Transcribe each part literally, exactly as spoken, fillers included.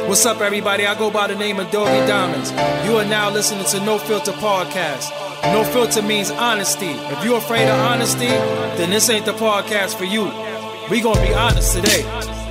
What's up, everybody? I go by the name of Doggy Diamonds. You are now listening to No Filter Podcast. No filter means honesty. If you're afraid of honesty, then this ain't the podcast for you. We gonna be honest today.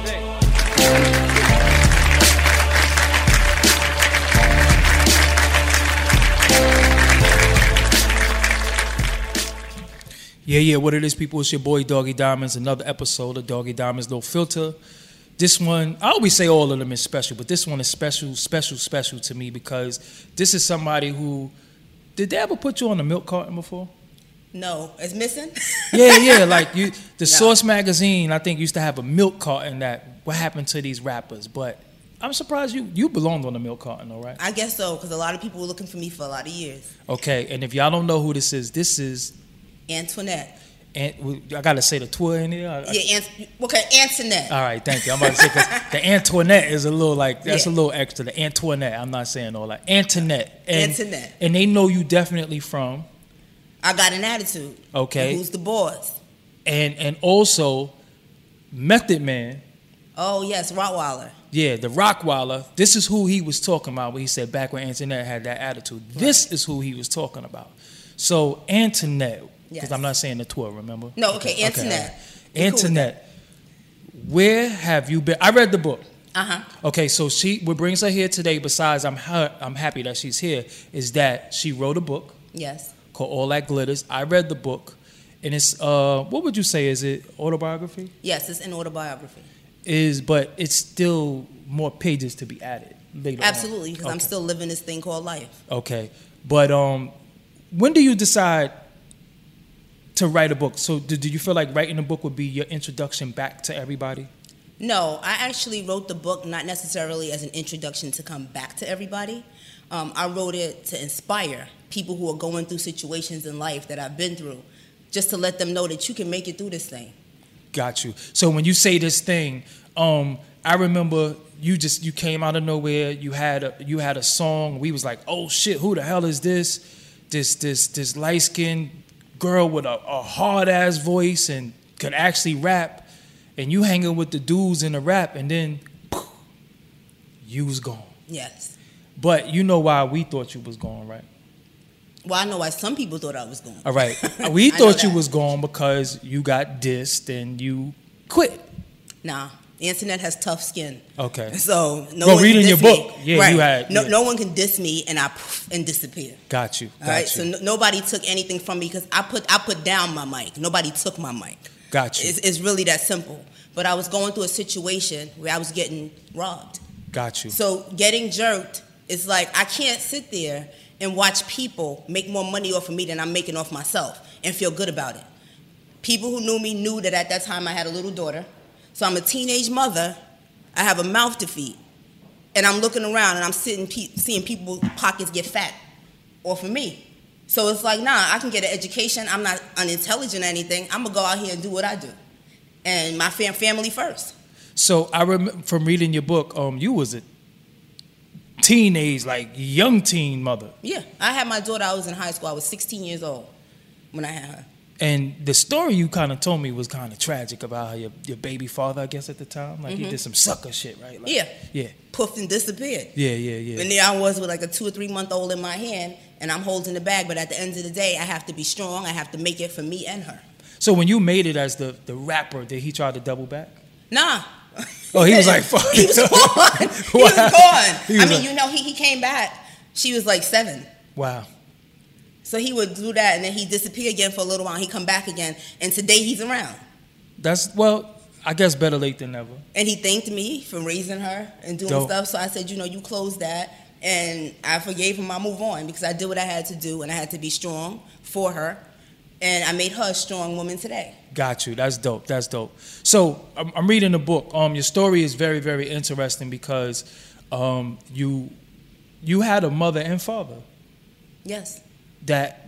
Yeah, yeah, what it is, people, it's your boy Doggy Diamonds. Another episode of Doggy Diamonds, No Filter. This one, I always say all of them is special, but this one is special, special, special to me because this is somebody who, did they ever put you on a milk carton before? No, it's missing? Yeah, yeah, like you, the No. Source magazine, I think, used to have a milk carton that, what happened to these rappers, but I'm surprised you, you belonged on the milk carton, though, right? I guess so, because a lot of people were looking for me for a lot of years. Okay, and if y'all don't know who this is, this is, Antoinette. and I gotta say the twirl in there. I- Yeah, Ant- okay, Antoinette. All right, thank you. I'm about to say, because the Antoinette is a little like, that's Yeah. a little extra. The Antoinette, I'm not saying all that. Antoinette. And, Antoinette. And they know you definitely from, I got an attitude. Okay. Who's the boss? and and also Method Man. Oh, yes, Rottweiler. Yeah, the Rockwaller. This is who he was talking about when he said back when Antoinette had that attitude. This is who he was talking about. So Antoinette, because Yes. I'm not saying the twirl, remember? No, okay, Antoinette. all right. You're cool with Antoinette, where have you been? I read the book. Uh-huh. Okay, so she, what brings her here today, besides I'm ha- I'm happy that she's here, is that she wrote a book Yes. called All That Glitters. I read the book, and it's uh, what would you say? Is it autobiography? Yes, it's an autobiography. Is but it's still more pages to be added later on. Absolutely, because I'm Okay. still living this thing called life. Okay, but um, when do you decide to write a book? So did, did you feel like writing a book would be your introduction back to everybody? No, I actually wrote the book not necessarily as an introduction to come back to everybody. Um, I wrote it to inspire people who are going through situations in life that I've been through, just to let them know that you can make it through this thing. Got you. So when you say this thing, um, I remember you just you came out of nowhere. You had a you had a song. We was like, oh shit, who the hell is this? This this this light skinned girl with a, a hard ass voice and could actually rap. And you hanging with the dudes in the rap, and then poof, you was gone. Yes. But you know why we thought you was gone, right? Well, I know why some people thought I was going. All right. We I know thought you that. was gone because you got dissed and you quit. Nah, Antoinette has tough skin. Okay. So no Well, one reading can your diss book, me. yeah, right. you had- no, yeah. no one can diss me and I poof and disappear. Got you. All Got right. you. So no, nobody took anything from me because I put I put down my mic. Nobody took my mic. Got you. It's, it's really that simple. But I was going through a situation where I was getting robbed. Got you. So getting jerked is like I can't sit there and watch people make more money off of me than I'm making off myself and feel good about it. People who knew me knew that at that time I had a little daughter. So I'm a teenage mother. I have a mouth to feed. And I'm looking around and I'm sitting, pe- seeing people's pockets get fat off of me. So it's like, nah, I can get an education. I'm not unintelligent or anything. I'm going to go out here and do what I do. And my fam- family first. So I remember from reading your book, um, you was a teenage, like young teen mother, Yeah, I had my daughter. I was in high school. I was sixteen years old when I had her. and the story you kind of told me was kind of tragic about how your, your baby father, I guess at the time, like he did some sucker shit, right? Like, Yeah. yeah, Puffed and disappeared. yeah, yeah, yeah. And there I was with like a two or three month old in my hand, and I'm holding the bag. But at the end of the day, I have to be strong. I have to make it for me and her. So when you made it as the the rapper, did he try to double back? Nah. Oh, he was like, fuck. He was gone. He was Wow. gone. He I was mean, like- you know, he, he came back. She was like seven. Wow. So he would do that, and then he'd disappear again for a little while. He'd come back again, and today he's around. That's, well, I guess better late than never. And he thanked me for raising her and doing Dope. stuff. So I said, you know, you close that. And I forgave him. I move on because I did what I had to do, and I had to be strong for her. And I made her a strong woman today. Got you. That's dope. That's dope. So I'm, I'm reading the book. Um, your story is very, very interesting because um, you you had a mother and father Yes. that.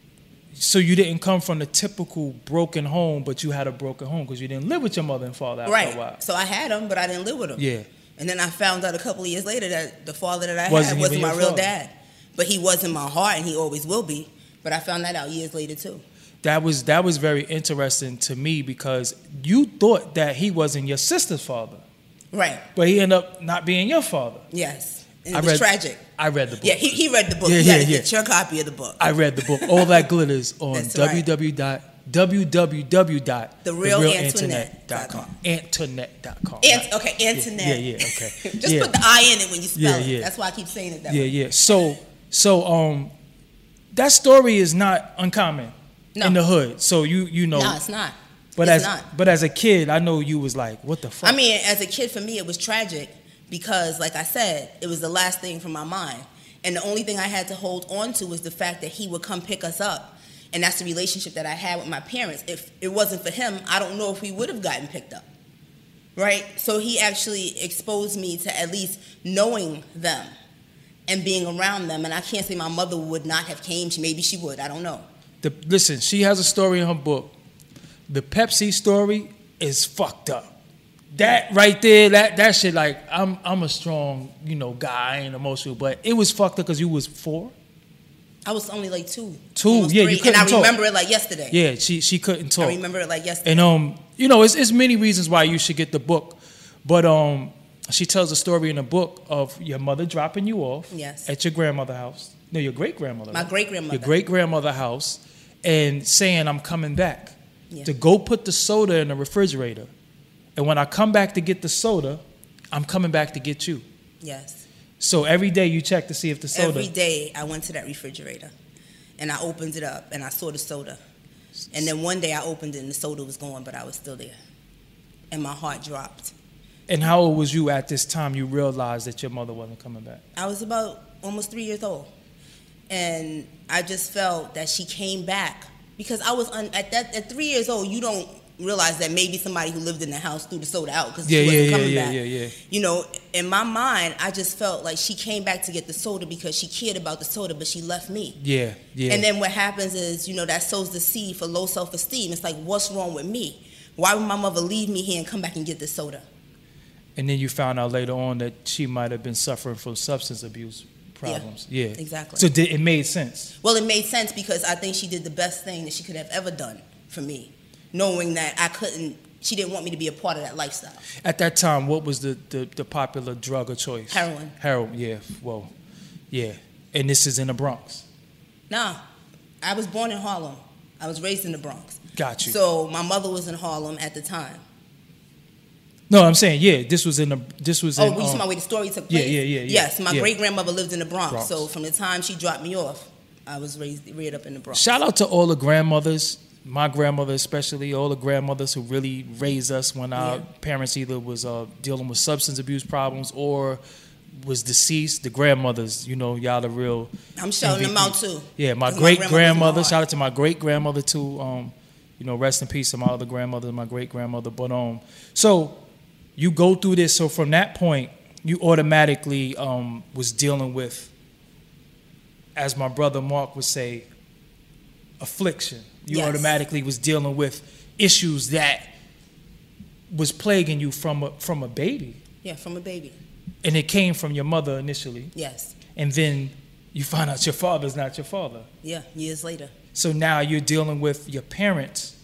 So you didn't come from the typical broken home, but you had a broken home because you didn't live with your mother and father after a while. Right. So I had him, but I didn't live with him. Yeah. And then I found out a couple of years later that the father that I Wasn't had wasn't even my your real father. dad. But he was in my heart, and he always will be. But I found that out years later, too. That was that was very interesting to me because you thought that he wasn't your sister's father. Right. But he ended up not being your father. Yes. And it I was read, tragic. I read the book. Yeah, he, he read the book. Yeah, you yeah, gotta yeah. get your copy of the book. I read the book. All That Glitters on That's right. w w w dot the real internet dot com. Antoinette dot com. Ant- okay, Antoinette. Yeah, yeah, yeah, okay. Just yeah. put the I in it when you spell Yeah, it. yeah. That's why I keep saying it that Yeah, way. yeah. So, so um, that story is not uncommon No. in the hood. So you you know. No, it's not. But it's as not. but as a kid, I know you was like, what the fuck? I mean, as a kid, for me, it was tragic because, like I said, it was the last thing from my mind. And the only thing I had to hold on to was the fact that he would come pick us up. And that's the relationship that I had with my parents. If it wasn't for him, I don't know if we would have gotten picked up. Right? So he actually exposed me to at least knowing them and being around them. And I can't say my mother would not have came. She, maybe she would. I don't know. The, listen, she has a story in her book. The Pepsi story is fucked up. That right there, that that shit, like, I'm I'm a strong, you know, guy and emotional, but it was fucked up because you was four. I was only like two. Two, almost yeah, three, you couldn't and I talk. remember it like yesterday. Yeah, she she couldn't talk. I remember it like yesterday. And um, you know, it's it's many reasons why you should get the book, but um, she tells a story in the book of your mother dropping you off. Yes. At your grandmother's house. No, your great grandmother. My great grandmother. Your great grandmother's house, and saying, "I'm coming back Yeah. to go put the soda in the refrigerator, and when I come back to get the soda, I'm coming back to get you." Yes. So every day you check to see if the soda. Every day I went to that refrigerator, and I opened it up, and I saw the soda. And then one day I opened it, and the soda was gone, but I was still there. And my heart dropped. And how old was you at this time you realized that your mother wasn't coming back? I was about almost three years old. And I just felt that she came back. Because I was, un- at that at three years old, you don't realize that maybe somebody who lived in the house threw the soda out because Yeah, she wasn't yeah, yeah, coming yeah, back. yeah, yeah. You know, in my mind, I just felt like she came back to get the soda because she cared about the soda, but she left me. Yeah, yeah. And then what happens is, you know, that sows the seed for low self-esteem. It's like, what's wrong with me? Why would my mother leave me here and come back and get the soda? And then you found out later on that she might have been suffering from substance abuse problems. Yeah, yeah. Exactly. So did, it made sense. Well, it made sense because I think she did the best thing that she could have ever done for me, knowing that I couldn't, she didn't want me to be a part of that lifestyle. At that time, what was the, the, the popular drug of choice? Heroin. Heroin, yeah. Whoa. Yeah. And this is in the Bronx. Nah, I was born in Harlem. I was raised in the Bronx. Got you. So my mother was in Harlem at the time. No, I'm saying, yeah, this was in the, this was Oh, in, we talking um, about where the story took yeah, place? yeah, yeah, yeah. Yes, my Yeah. great-grandmother lived in the Bronx, Bronx. so from the time she dropped me off, I was raised, reared up in the Bronx. Shout out to all the grandmothers, my grandmother especially, all the grandmothers who really raised us when our Yeah. parents either was uh, dealing with substance abuse problems or was deceased. The grandmothers, you know, y'all the real I'm shouting M V P. them out too. Yeah, my 'Cause great grandmother's in my grandmother. heart. Shout out to my great grandmother too. Um, you know, rest in peace to my other grandmother, my great grandmother. But um, so you go through this. So from that point, you automatically um was dealing with, as my brother Mark would say, affliction. You Yes. automatically was dealing with issues that was plaguing you from a, from a baby, Yeah, from a baby. and it came from your mother initially, Yes. and then you find out your father's not your father. Yeah, years later. So now you're dealing with your parents.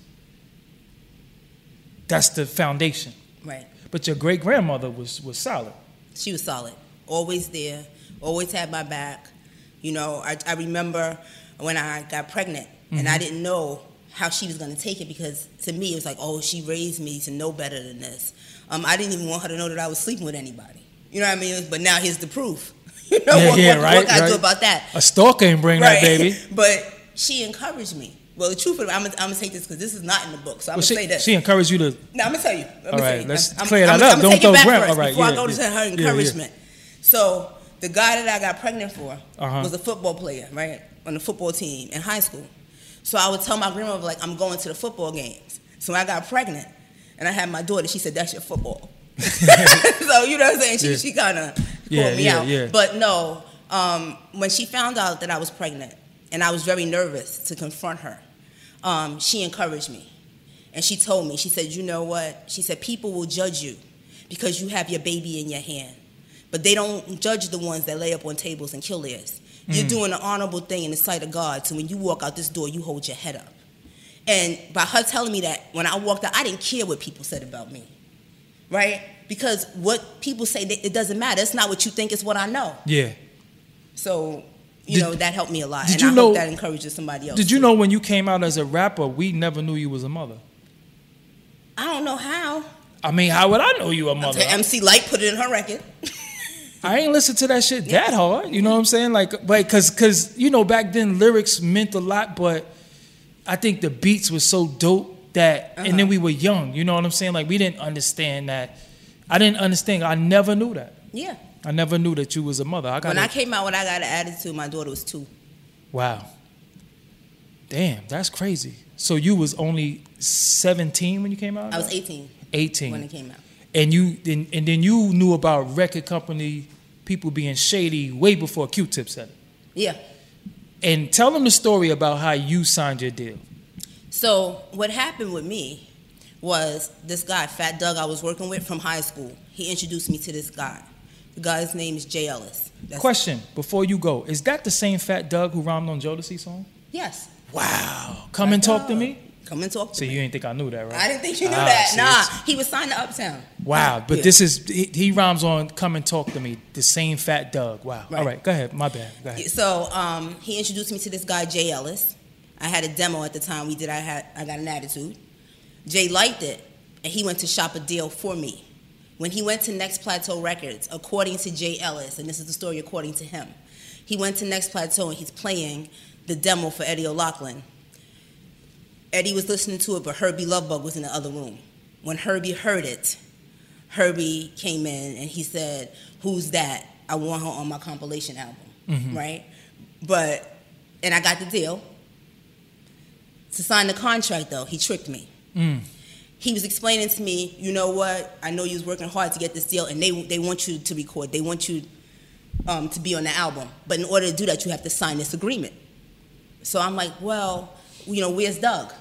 That's the foundation. Right. But your great grandmother was was solid. She was solid. Always there. Always had my back. You know, I, I remember when I got pregnant and I didn't know how she was going to take it because to me it was like, oh, she raised me to know better than this. Um, I didn't even want her to know that I was sleeping with anybody. You know what I mean? But now here's the proof. You know, Yeah, what, yeah, what, right, what can I do right. about that? A stalker ain't bring that baby. But she encouraged me. Well, the truth of it, I'm going to take this because this is not in the book. So I'm Well, going to she, say this. she encouraged you to. No, I'm gonna tell you. I'm All gonna right, tell you. let's I'm, clear I'm, that up. I'm Don't take throw it back gram- first all right, before yeah, I go yeah. to her Yeah, yeah. encouragement. So the guy that I got pregnant for Uh-huh. was a football player, right, on the football team in high school. So I would tell my grandmother like I'm going to the football games. So when I got pregnant and I had my daughter, she said that's your football. So you know what I'm saying? She Yeah. she kind of called Yeah, me yeah, out. yeah. But no, um, when she found out that I was pregnant and I was very nervous to confront her, um, she encouraged me. And she told me, she said, you know what? She said, people will judge you because you have your baby in your hand. But they don't judge the ones that lay up on tables and kill theirs. You're Mm. doing an honorable thing in the sight of God. So when you walk out this door, you hold your head up. And by her telling me that, when I walked out, I didn't care what people said about me. Right? because what people say, it doesn't matter. It's not what you think, it's what I know. Yeah. So, you Did- know, that helped me a lot. did And you I know- hope that encourages somebody else. Did you too. know when you came out as a rapper, we never knew you was a mother? I don't know how. I mean, how would I know you a mother? Okay, M C Light put it in her record. I ain't listen to that shit that hard. You know what I'm saying? Like, but cause, cause you know, back then lyrics meant a lot, but I think the beats were so dope that, Uh-huh. and then we were young. You know what I'm saying? Like, we didn't understand that. I didn't understand. I never knew that. Yeah. I never knew that you was a mother. I got When I came out, when I got an attitude, my daughter was two. Wow. Damn, that's crazy. So you was only seventeen when you came out? I was eighteen eighteen. when it came out. And you and, and then you knew about record company people being shady way before Q-Tip said it. Yeah. And tell them the story about how you signed your deal. So what happened with me was this guy, Fat Doug, I was working with from high school. He introduced me to this guy. The guy's name is Jay Ellis. That's Question before you go: is that the same Fat Doug who rhymed on Jodeci's song? Yes. Wow. Come Fat and talk to Doug. me. Come and talk to So me. you ain't think I knew that, right? I didn't think you knew Ah, that. see, Nah, it's- he was signed to Uptown. Wow, but Yeah. this is he, he rhymes on "Come and Talk to Me." The same Fat Doug. Wow. Right. All right, go ahead. My bad. Go ahead. So um, he introduced me to this guy, Jay Ellis. I had a demo at the time we did. I had I got an attitude. Jay liked it, and he went to shop a deal for me. When he went to Next Plateau Records, according to Jay Ellis, and this is the story according to him, he went to Next Plateau and he's playing the demo for Eddie O'Loughlin. Eddie was listening to it, but Herbie Lovebug was in the other room. When Herbie heard it, Herbie came in and he said, "Who's that? I want her on my compilation album." Mm-hmm. Right? But, and I got the deal. To sign the contract, though, he tricked me. Mm. He was explaining to me, you know what, I know you was working hard to get this deal, and they they want you to record. They want you um, to be on the album. But in order to do that, you have to sign this agreement. So I'm like, well, you know, where's Doug?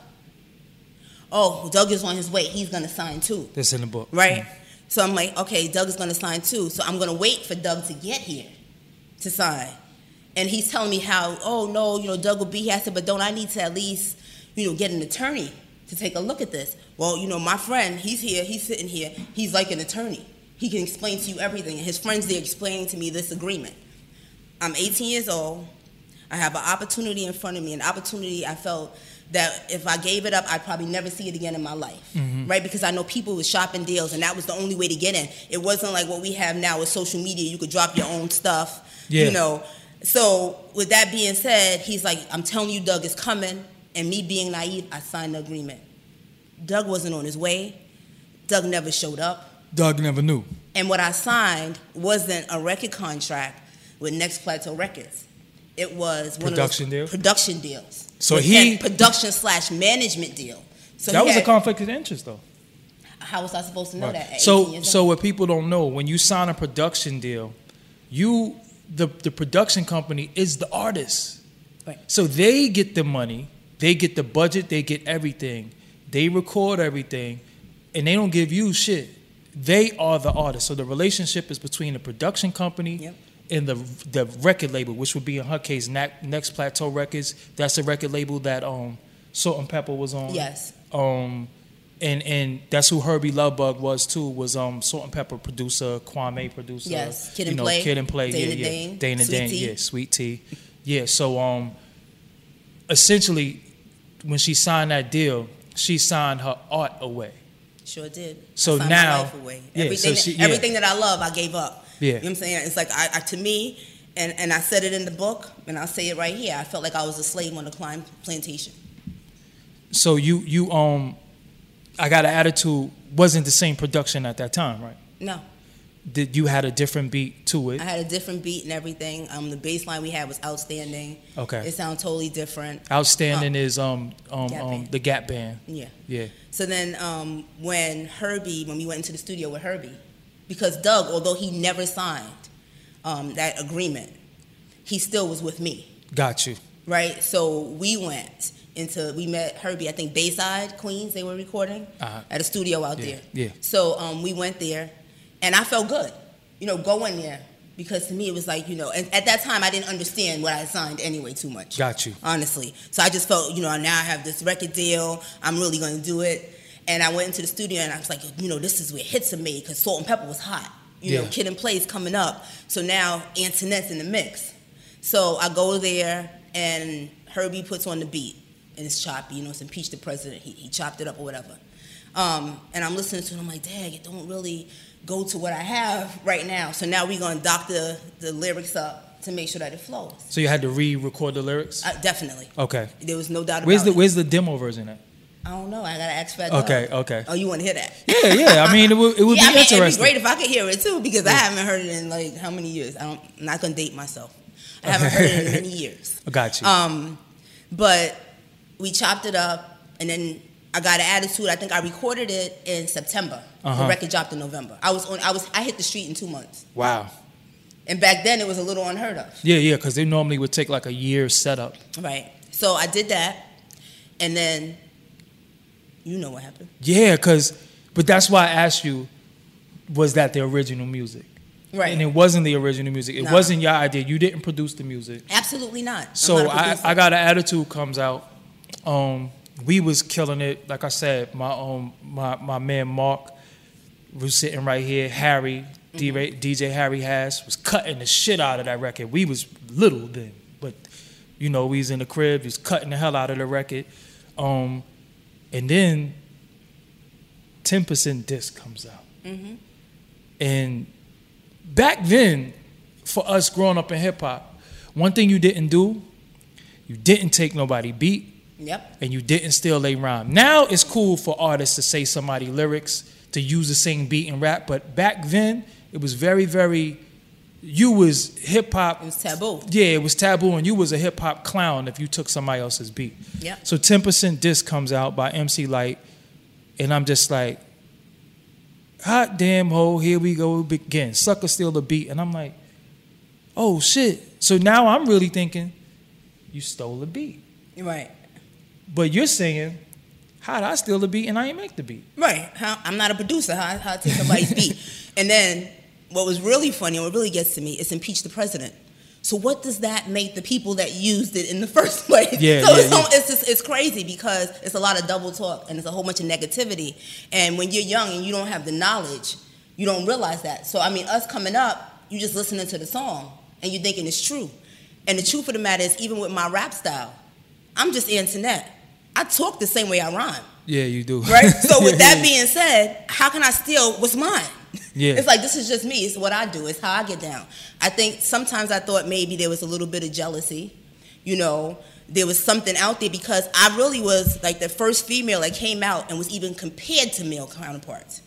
Oh, Doug is on his way. He's going to sign too. That's in the book. Right? So I'm like, okay, Doug is going to sign too. So I'm going to wait for Doug to get here to sign. And he's telling me how, oh, no, you know, Doug will be here. I said, but don't I need to at least, you know, get an attorney to take a look at this? Well, you know, my friend, he's here. He's sitting here. He's like an attorney. He can explain to you everything. And his friends, they're explaining to me this agreement. I'm eighteen years old. I have an opportunity in front of me, an opportunity I felt that if I gave it up, I'd probably never see it again in my life, Mm-hmm. right? Because I know people with shopping deals, and that was the only way to get in. It wasn't like what we have now with social media. You could drop your own stuff, Yeah. you know. So with that being said, he's like, I'm telling you, Doug is coming. And me being naive, I signed the agreement. Doug wasn't on his way. Doug never showed up. Doug never knew. And what I signed wasn't a record contract with Next Plateau Records. It was one Production of deal? those production deals. So With he- that production slash management deal. So That he was a had- conflict of interest, though. How was I supposed to know Right. that? At eighteen So, years so old? what people don't know, when you sign a production deal, you the the production company is the artist. Right. So they get the money, they get the budget, they get everything, they record everything, and they don't give you shit. They are the artist. So the relationship is between the production company Yep. and the the record label, which would be in her case Na- Next Plateau Records. That's a record label that um Salt and Pepper was on. Yes. Um, and and that's who Herbie Lovebug was too. Was um Salt and Pepper producer, Kwame producer. Yes, Kid you and know, Play, Kid and Play. Dana yeah, yeah. Dane, Dana Sweet Dane. Tea. Yeah, Sweet Tea. Yeah. So um, essentially, when she signed that deal, she signed her art away. Sure did. So I signed now- my life away. yeah, everything, so she- that, yeah. everything that I love, I gave up. Yeah. You know what I'm saying? It's like, I, I, to me, and, and I said it in the book, and I'll say it right here, I felt like I was a slave on the Klein plantation. So you you um, I Got an Attitude wasn't the same production at that time, right? No. Did you had a different beat to it? I had a different beat and everything. Um, the bass line we had was outstanding. Okay. It sounded totally different. Outstanding Uh, is um um, Gap um Band. the Gap Band. Yeah. Yeah. So then um, when Herbie, when we went into the studio with Herbie, because Doug, although he never signed um, that agreement, he still was with me, Got you. right? So we went into, we met Herbie, I think Bayside, Queens, they were recording Uh-huh. at a studio out Yeah, there. yeah. So um, we went there, and I felt good, you know, going there. Because to me, it was like, you know, and at that time, I didn't understand what I signed anyway too much. Got you. Honestly. So I just felt, you know, now I have this record deal. I'm really going to do it. And I went into the studio and I was like, you know, this is where hits are made because Salt and Pepper was hot. You yeah. know, Kid and Play's coming up. So now Antoinette's in the mix. So I go there and Herbie puts on the beat and it's choppy. You know, it's Impeach the President. He, he chopped it up or whatever. Um, and I'm listening to it and I'm like, dang, it don't really go to what I have right now. So now we're going to dock the, the lyrics up to make sure that it flows. So you had to re-record the lyrics? Uh, definitely. Okay. There was no doubt where's about the, it. Where's the demo version at? I don't know. I gotta ask Fat Okay, Dog. okay. Oh, you want to hear that? Yeah, yeah. I mean, it would, it would yeah, be I mean, interesting. it'd be great if I could hear it too, because yeah. I haven't heard it in like how many years? I don't. I'm not gonna date myself. I haven't heard it in many years. I got you. Um, but we chopped it up, and then I got an attitude. I think I recorded it in September. Uh-huh. The record dropped in November. I was on. I was. I hit the street in two months. Wow. And back then, it was a little unheard of. Yeah, yeah, because they normally would take like a year setup. Right. So I did that, and then. You know what happened. Yeah, because, but that's why I asked you, was that the original music? Right. And it wasn't the original music. It no. wasn't your idea. You didn't produce the music. Absolutely not. So not I, I got an attitude comes out. Um, we was killing it. Like I said, my um my, my man Mark was sitting right here. Harry, mm-hmm. D J Harry Hass was cutting the shit out of that record. We was little then, but you know, we was in the crib, he was cutting the hell out of the record. Um, And then ten percent Disc comes out. Mm-hmm. And back then, for us growing up in hip-hop, one thing you didn't do, you didn't take nobody beat. Yep. And you didn't steal a rhyme. Now it's cool for artists to say somebody lyrics, to use the same beat and rap. But back then, it was very, very... You was hip-hop... It was taboo. Yeah, it was taboo, and you was a hip-hop clown if you took somebody else's beat. Yeah. So ten percent Disc comes out by M C Lyte, and I'm just like, hot damn ho, here we go again. Sucker steal the beat. And I'm like, oh, shit. So now I'm really thinking, you stole the beat. Right. But you're saying, how'd I steal the beat and I ain't make the beat? Right. How, I'm not a producer. How, how I take somebody's beat? And then... What was really funny and what really gets to me is Impeach the President. So what does that make the people that used it in the first place? Yeah, so yeah, it's, yeah. it's, just, it's crazy because it's a lot of double talk and it's a whole bunch of negativity. And when you're young and you don't have the knowledge, you don't realize that. So, I mean, us coming up, you just listening to the song and you're thinking it's true. And the truth of the matter is, even with my rap style, I'm just Antoinette. I talk the same way I rhyme. Yeah, you do. Right? So with that being said, how can I steal what's mine? Yeah. It's like, this is just me. It's what I do. It's how I get down. I think sometimes I thought maybe there was a little bit of jealousy. You know, there was something out there because I really was like the first female that came out and was even compared to male counterparts.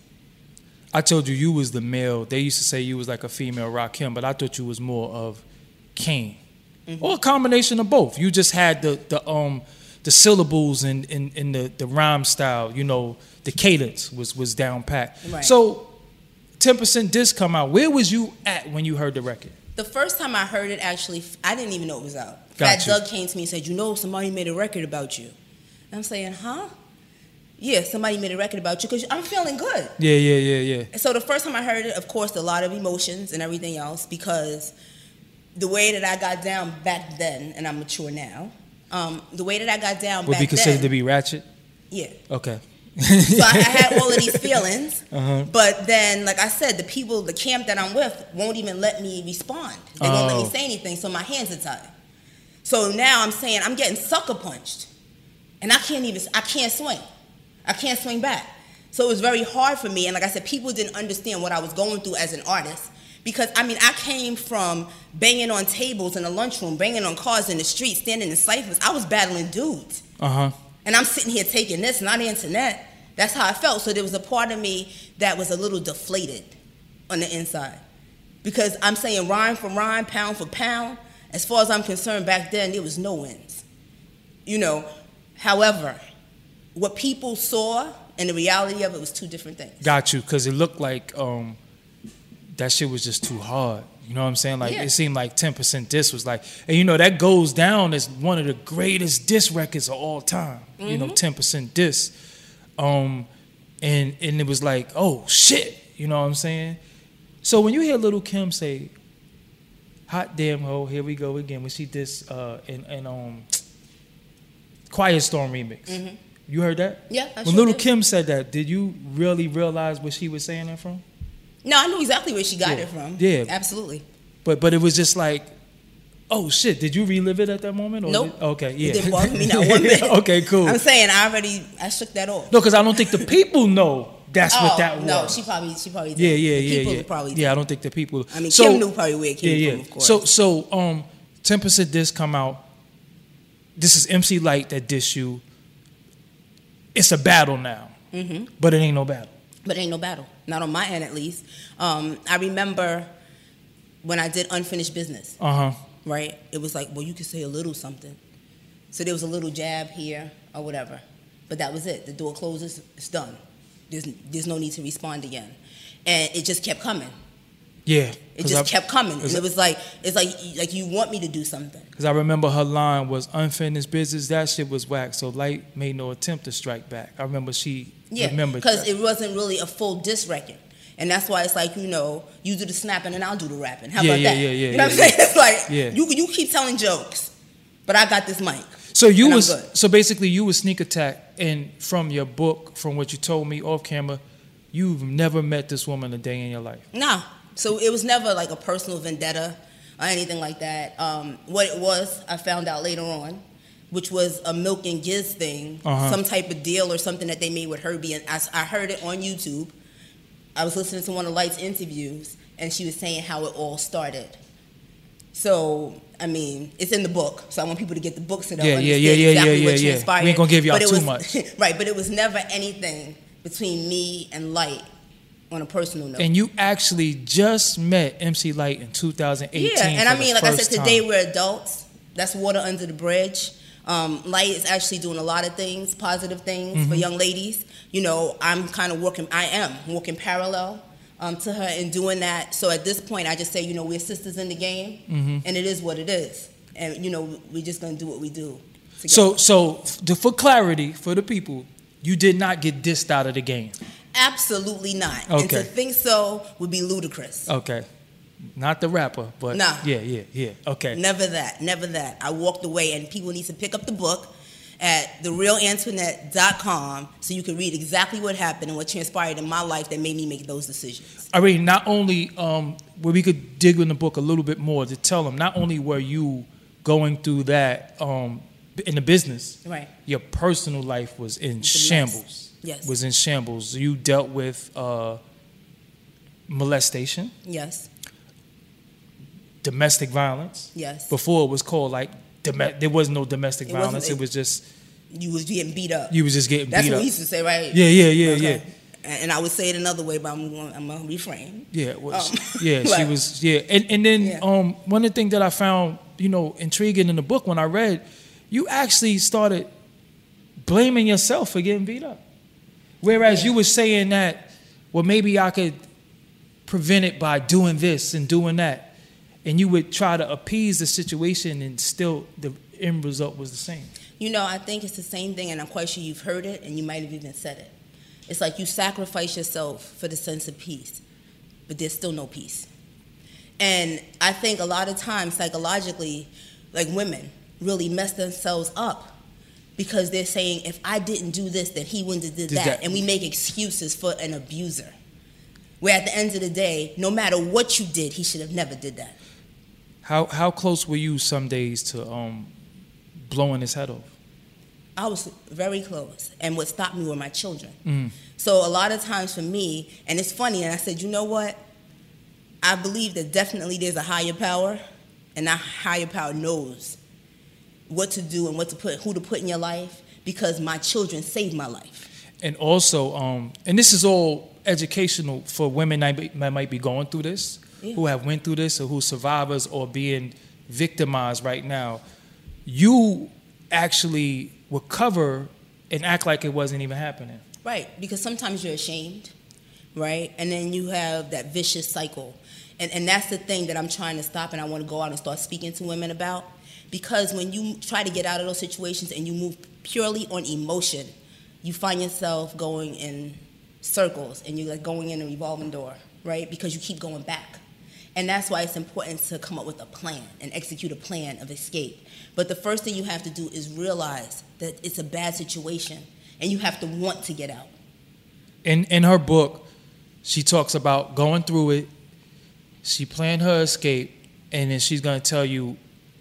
I told you you was the male. They used to say you was like a female Rakim, but I thought you was more of Kane. Mm-hmm. Or a combination of both. You just had the the um the syllables and, and, and the, the rhyme style, you know, the cadence was, was down pat. Right. So ten percent Disc come out. Where was you at when you heard the record? The first time I heard it, actually, I didn't even know it was out. Got Fat you. Doug came to me and said, you know, somebody made a record about you. And I'm saying, huh? Yeah, somebody made a record about you because I'm feeling good. Yeah, yeah, yeah, yeah. So the first time I heard it, of course, a lot of emotions and everything else because the way that I got down back then, and I'm mature now, um, the way that I got down Would back be considered then, to be ratchet? Yeah. Okay. So I, I had all of these feelings, uh-huh. but then, like I said, the people, the camp that I'm with won't even let me respond. They won't let Oh. me say anything, so my hands are tied. So now I'm saying I'm getting sucker punched, and I can't even, I can't swing. I can't swing back. So it was very hard for me, and like I said, people didn't understand what I was going through as an artist. Because, I mean, I came from banging on tables in the lunchroom, banging on cars in the street, standing in ciphers. I was battling dudes. Uh-huh. And I'm sitting here taking this, not Antoinette. That's how I felt. So there was a part of me that was a little deflated on the inside. Because I'm saying rhyme for rhyme, pound for pound. As far as I'm concerned, back then, there was no wins. You know, however, what people saw and the reality of it was two different things. Got you, because it looked like um, that shit was just too hard. You know what I'm saying? Like, Yeah. it seemed like ten percent Disc was like, and you know, that goes down as one of the greatest disc records of all time. Mm-hmm. You know, ten percent Disc. Um, and, and it was like, oh, shit. You know what I'm saying? So when you hear Lil' Kim say, hot damn ho, here we go again, when she did uh, in, in um, Quiet Storm remix. Mm-hmm. You heard that? Yeah, I When sure Little did. Kim said that, did you really realize where she was saying that from? No, I knew exactly where she got Yeah. it from. Yeah. Absolutely. But but it was just like, oh shit! Did you relive it at that moment? Or Nope. did- okay, yeah. It didn't bother me not one bit. Okay, cool. I'm saying I already I shook that off. No, because I don't think the people know that's oh, what that was. no, she probably she probably did. Yeah, yeah, the yeah, people yeah. probably did. Yeah, I don't think the people. I mean, so, Kim knew probably where it came yeah, yeah. from, of course. So so um, ten percent disc come out. This is M C Light that diss you. It's a battle now, Mm-hmm. but it ain't no battle. But ain't no battle. Not on my end, at least. Um, I remember when I did Unfinished Business, Uh huh. right? It was like, well, you could say a little something. So there was a little jab here or whatever. But that was it. The door closes, it's done. There's, there's no need to respond again. And it just kept coming. Yeah. It just kept coming. And Cause it was like, it's like, like you want me to do something. Because I remember her line was unfinished business. That shit was whack. So Light made no attempt to strike back. I remember she Yeah, remembered because that. it wasn't really a full diss record. And that's why it's like, you know, you do the snapping and I'll do the rapping. How Yeah, about yeah, that? yeah, yeah, You know what I'm yeah, saying? It's like, Yeah. you you keep telling jokes, but I got this mic. So you and I'm was good. so basically you was Sneak Attack, and from your book, from what you told me off camera, you've never met this woman a day in your life. Nah. So it was never like a personal vendetta or anything like that. Um, what it was, I found out later on, which was a Milk and Giz thing, Uh-huh. some type of deal or something that they made with Herbie. And I, I heard it on YouTube. I was listening to one of Light's interviews, and she was saying how it all started. So, I mean, it's in the book, so I want people to get the book so they'll Yeah, yeah, understand yeah, yeah, exactly yeah, what yeah, yeah. transpired. We ain't gonna give y'all But it too was- much. Right, but it was never anything between me and Light on a personal note. And you actually just met M C Light in two thousand eighteen. Yeah, and I for the mean, like I said, first today time. we're adults. That's water under the bridge. Um, Light is actually doing a lot of things, positive things Mm-hmm. for young ladies. You know, I'm kind of working, I am working parallel um, to her in doing that. So at this point, I just say, you know, we're sisters in the game, Mm-hmm. and it is what it is. And, you know, we're just going to do what we do together. So, so f- for clarity for the people, you did not get dissed out of the game. Absolutely not. And Okay. to think so would be ludicrous. Okay, not the rapper, but Nah. yeah, yeah, yeah. Okay, Never that, never that. I walked away, and people need to pick up the book at the real antoinette dot com so you can read exactly what happened and what transpired in my life that made me make those decisions. I mean, not only um, where we could dig in the book a little bit more to tell them, not only were you going through that um, in the business, Right. your personal life was in It's a mess. shambles. Yes. Was in shambles. You dealt with uh, molestation, Yes, domestic violence. yes. Before it was called like dom- there was no domestic It wasn't- violence. It was just You was getting beat up. you was just getting That's beat what up. we used to say, right? Yeah, yeah, yeah, Okay. yeah. And and I would say it another way, but I'm going, I'm gonna refrain. Yeah, well, Um, she, yeah, she right. was. Yeah, and and then Yeah. um, one of the things that I found, you know, intriguing in the book when I read, you actually started blaming yourself for getting beat up, whereas Yeah. you were saying that, well, maybe I could prevent it by doing this and doing that, and you would try to appease the situation, and still the end result was the same. You know, I think it's the same thing, and I'm quite sure you've heard it, and you might have even said it. It's like you sacrifice yourself for the sense of peace, but there's still no peace. And I think a lot of times, psychologically, like women really mess themselves up because they're saying, if I didn't do this, then he wouldn't have did Did that. that. And we make excuses for an abuser. Where at the end of the day, no matter what you did, he should have never did that. How how close were you some days to um, blowing his head off? I was very close, and what stopped me were my children. Mm. So a lot of times for me, and it's funny, and I said, you know what? I believe that definitely there's a higher power, and that higher power knows what to do and what to put, who to put in your life, because my children saved my life. And also, um, and this is all educational for women that, be, that might be going through this, Yeah. who have went through this, or who survivors or being victimized right now. You actually will cover and act like it wasn't even happening. Right, because sometimes you're ashamed, right? And then you have that vicious cycle. And, and that's the thing that I'm trying to stop, and I want to go out and start speaking to women about. Because when you try to get out of those situations and you move purely on emotion, you find yourself going in circles, and you're like going in a revolving door, right? Because you keep going back. And that's why it's important to come up with a plan and execute a plan of escape. But the first thing you have to do is realize that it's a bad situation, and you have to want to get out. In in her book, she talks about going through it. She planned her escape, and then she's gonna tell you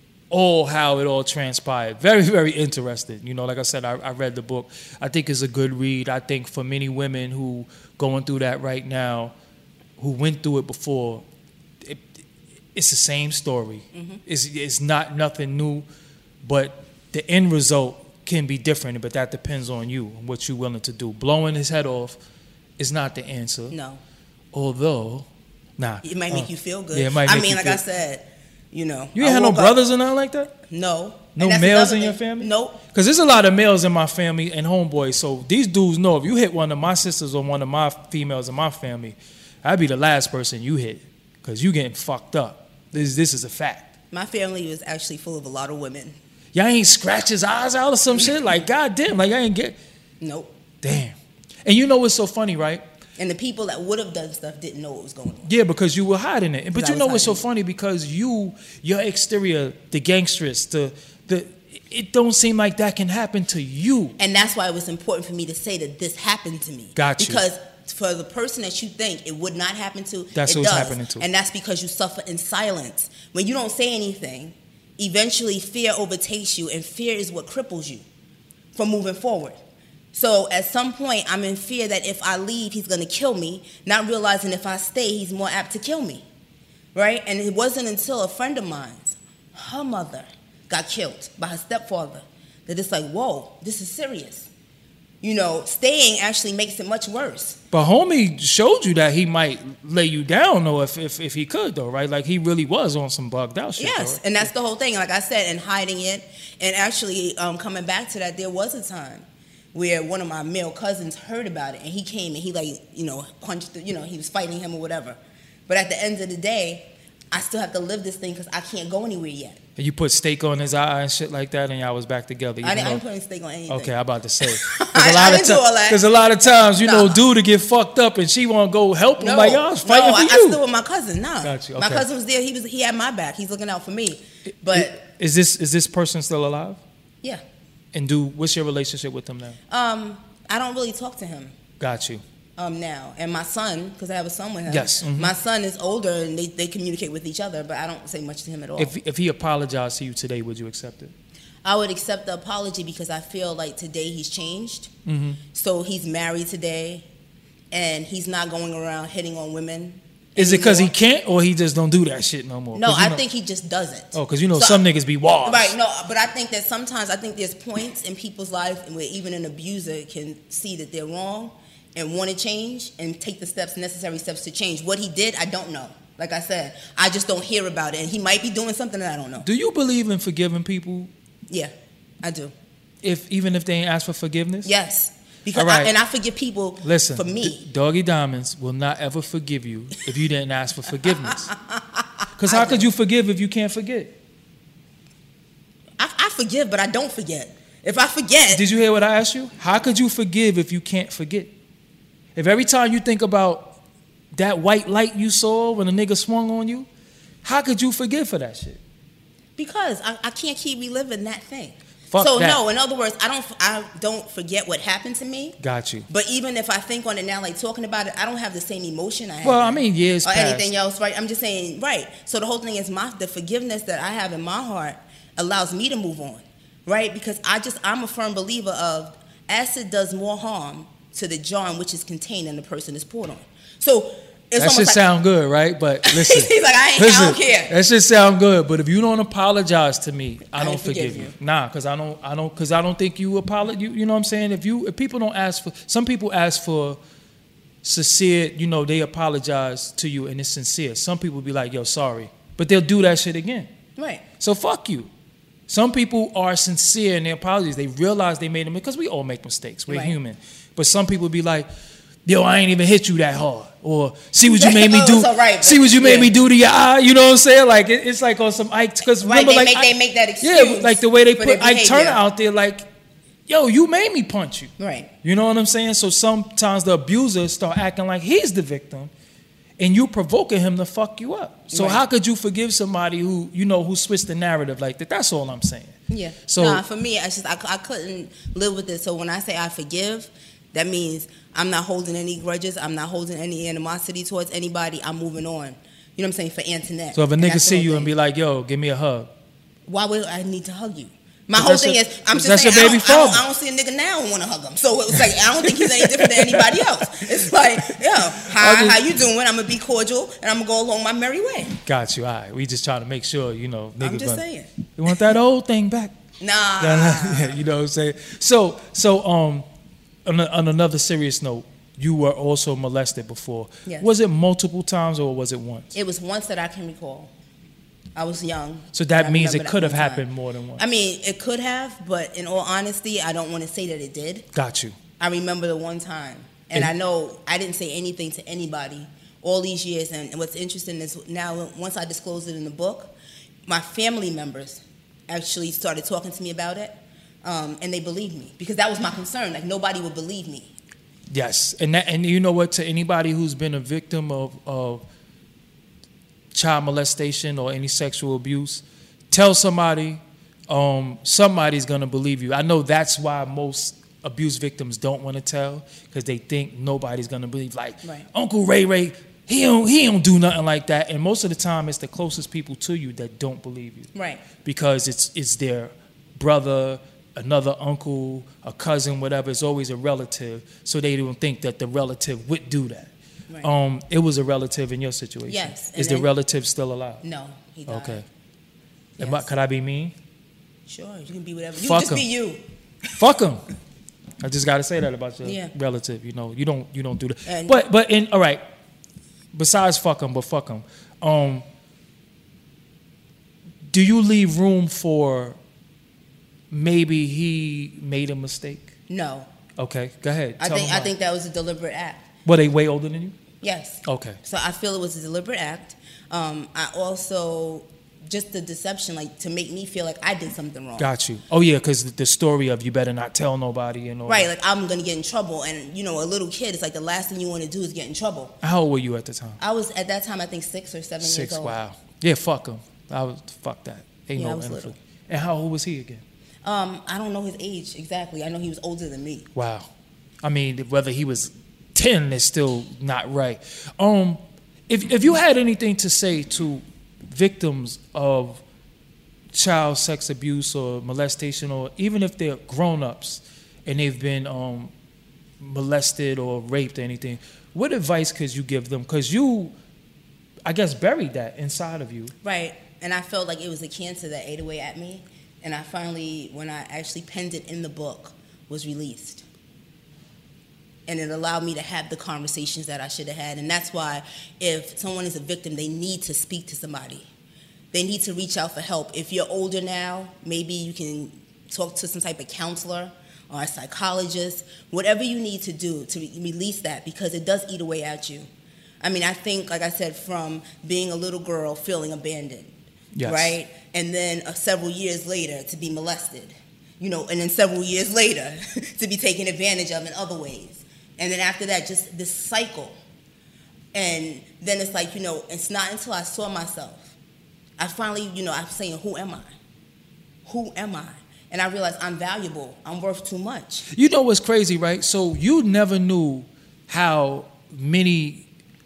all how it all transpired. Very, very interesting. You know, like I said, I, I read the book. I think it's a good read. I think for many women who going through that right now, who went through it before, it, it's the same story. Mm-hmm. It's it's not nothing new, but the end result can be different. But that depends on you and what you're willing to do. Blowing his head off is not the answer. No. Although, nah. It might make uh, you feel good. Yeah, it might make I mean, you like feel, I said, you know. You ain't had no brothers or nothing like that? No. No males in your thing. family? Nope. Because there's a lot of males in my family and homeboys. So these dudes know if you hit one of my sisters or one of my females in my family, I'd be the last person you hit because you getting fucked up. This, this is a fact. My family was actually full of a lot of women. Y'all ain't scratch his eyes out or some shit? Like, goddamn, like I ain't get... Nope. Damn. And you know what's so funny, right? And the people that would have done stuff didn't know what was going on. Yeah, because you were hiding it. But you know what's so it. funny? Because you, your exterior, the gangstress, the... the it don't seem like that can happen to you. And that's why it was important for me to say that this happened to me. Got you. Because for the person that you think it would not happen to, that's it what's does. happening to. And that's because you suffer in silence. When you don't say anything, eventually fear overtakes you, and fear is what cripples you from moving forward. So at some point, I'm in fear that if I leave, he's going to kill me, not realizing if I stay, he's more apt to kill me, right? And it wasn't until a friend of mine, her mother, got killed by her stepfather, that it's like, whoa, this is serious. You know, staying actually makes it much worse. But homie showed you that he might lay you down, though, if if, if he could, though, right? Like, he really was on some bugged out shit. Yes, though, right? And that's the whole thing. Like I said, and hiding it. And actually, um, coming back to that, there was a time where one of my male cousins heard about it, and he came and he, like, you know, punched, the, you know, he was fighting him or whatever. But at the end of the day, I still have to live this thing because I can't go anywhere yet. And you put steak on his eye and shit like that, and y'all was back together. I didn't, though, I didn't put any steak on anything. Okay, I'm about to say. I, I didn't do all that. Because a lot of times, you no. know, dude to get fucked up and she want to go help him. No, like, y'all was fighting no, for I, you. I still with my cousin. No, Got you. My Okay. cousin was there. He was. He had my back. He's looking out for me. But is this is this person still alive? Yeah. And do what's your relationship with him now? Um, I don't really talk to him. Got you. Um, now and my son, because I have a son with him. Yes. Mm-hmm. My son is older and they, they communicate with each other, but I don't say much to him at all. If if he apologized to you today, would you accept it? I would accept the apology because I feel like today he's changed. Mm-hmm. So he's married today, and he's not going around hitting on women. Is it because he can't, or he just don't do that shit no more? No, I know, think he just doesn't. Oh, because you know so some niggas be washed. Right, no, but I think that sometimes I think there's points in people's life where even an abuser can see that they're wrong and want to change and take the steps, necessary steps to change. What he did, I don't know. Like I said, I just don't hear about it. And he might be doing something that I don't know. Do you believe in forgiving people? Yeah, I do. If even if they ain't ask for forgiveness? Yes. Because right. I, and I forgive people Listen, for me. D- Doggy Diamonds will not ever forgive you if you didn't ask for forgiveness. Because how could you forgive if you can't forget? I, I forgive, but I don't forget. If I forget... Did you hear what I asked you? How could you forgive if you can't forget? If every time you think about that white light you saw when a nigga swung on you, how could you forgive for that shit? Because I, I can't keep reliving that thing. Fuck so that. no, in other words, I don't I don't forget what happened to me. Got you. But even if I think on it now, like talking about it, I don't have the same emotion I had. Well, I mean, years or past. anything else, right? I'm just saying, right. So the whole thing is my the forgiveness that I have in my heart allows me to move on, right? Because I just I'm a firm believer of acid does more harm to the jar in which is contained than the person is poured on. So it's that shit like, sound good, right? But listen, he's like, I, ain't, listen, I don't care. That shit sound good, but if you don't apologize to me, I, I don't ain't forgive, forgive you. Nah, because I don't, I don't, because I don't think you apologize. You, you know what I'm saying? If you, if people don't ask for, some people ask for sincere, you know, they apologize to you and it's sincere. Some people be like, yo, sorry, but they'll do that shit again. Right. So fuck you. Some people are sincere in their apologies. They realize they made them because we all make mistakes. We're right. human. But some people be like, yo, I ain't even hit you that hard. Or see what you made me do. oh, right, see what you made yeah. me do to your eye. You know what I'm saying? Like it, it's like on some Ike. Because right, remember, they, like, make, I, they make that excuse. Yeah, like the way they put Ike Turner behavior. out there. Like, yo, you made me punch you. Right. You know what I'm saying? So sometimes the abuser start acting like he's the victim, and you provoking him to fuck you up. So Right. how could you forgive somebody who, you know, who switched the narrative like that? That's all I'm saying. Yeah. So nah, for me, I just I, I couldn't live with it. So when I say I forgive, that means I'm not holding any grudges. I'm not holding any animosity towards anybody. I'm moving on. You know what I'm saying? For Antoinette. so if a And nigga that's the see whole you thing. and be like, yo, give me a hug. Why would I need to hug you? My 'Cause whole that's thing your- is, I'm 'cause just that's saying, your I baby don't, I, don't, father. I don't see a nigga now and want to hug him. So it's like, I don't think he's any different than anybody else. It's like, yo, hi, just- how you doing? I'm going to be cordial, and I'm going to go along my merry way. Got you. All right. We just trying to make sure, you know, niggas I'm just gonna- saying. You want that old thing back? Nah. you know what I'm saying? So, so um, on, a, on another serious note, you were also molested before. Yes. Was it multiple times or was it once? It was once that I can recall. I was young. So and I that means remember it that could have one time. happened more than once. I mean, it could have, but in all honesty, I don't want to say that it did. Got you. I remember the one time, and And- I know I didn't say anything to anybody all these years. And what's interesting is now, once I disclosed it in the book, my family members actually started talking to me about it, um, and they believed me because that was my concern. Like nobody would believe me. Yes, and that, and you know what? To anybody who's been a victim of, of child molestation or any sexual abuse, tell somebody. Um, somebody's gonna believe you. I know that's why most abuse victims don't want to tell because they think nobody's gonna believe. Like Right. Uncle Ray Ray, he don't he don't do nothing like that. And most of the time, it's the closest people to you that don't believe you. Right. Because it's it's their brother, another uncle, a cousin, whatever. It's always a relative, so they don't think that the relative would do that. Right. Um, it was a relative in your situation. Yes, Is and the then- relative still alive? No, he died. Okay. Yes. Am I- could I be mean? Sure, you can be whatever. You Fuck just be him. you. Fuck him. I just got to say that about your Yeah. relative. You know, you don't you don't do that. And- but but in all right. Besides fuck him, but fuck him. Um, do you leave room for maybe he made a mistake? No, Okay, go ahead. I Tell think him I why. think that was a deliberate act. Were they way older than you? Yes. Okay. So I feel it was a deliberate act. Um, I also just the deception, like to make me feel like I did something wrong. Got you. Oh yeah, because the story of you better not tell nobody and all. Right, that. like I'm gonna get in trouble, and you know, a little kid, it's like the last thing you want to do is get in trouble. How old were you at the time? I was at that time, I think six or seven Six. years old. Wow. Yeah, fuck him. I was fuck that. Ain't Yeah, I no was influence. little. And how old was he again? Um, I don't know his age exactly. I know he was older than me. Wow. I mean, whether he was ten is still not right. Um, if if you had anything to say to victims of child sex abuse or molestation, or even if they're grown-ups and they've been um, molested or raped or anything, what advice could you give them? Because you, I guess, buried that inside of you. Right, and I felt like it was a cancer that ate away at me, and I finally, when I actually penned it in the book, was released. And it allowed me to have the conversations that I should have had. And that's why if someone is a victim, they need to speak to somebody. They need to reach out for help. If you're older now, maybe you can talk to some type of counselor or a psychologist, whatever you need to do to re- release that, because it does eat away at you. I mean, I think, like I said, from being a little girl feeling abandoned, Yes. right? And then uh, several years later to be molested, you know, and then several years later to be taken advantage of in other ways. And then after that, just this cycle. And then it's like, you know, it's not until I saw myself, I finally, you know, I'm saying, who am I? Who am I? And I realized I'm valuable. I'm worth too much. You know what's crazy, right? So you never knew how many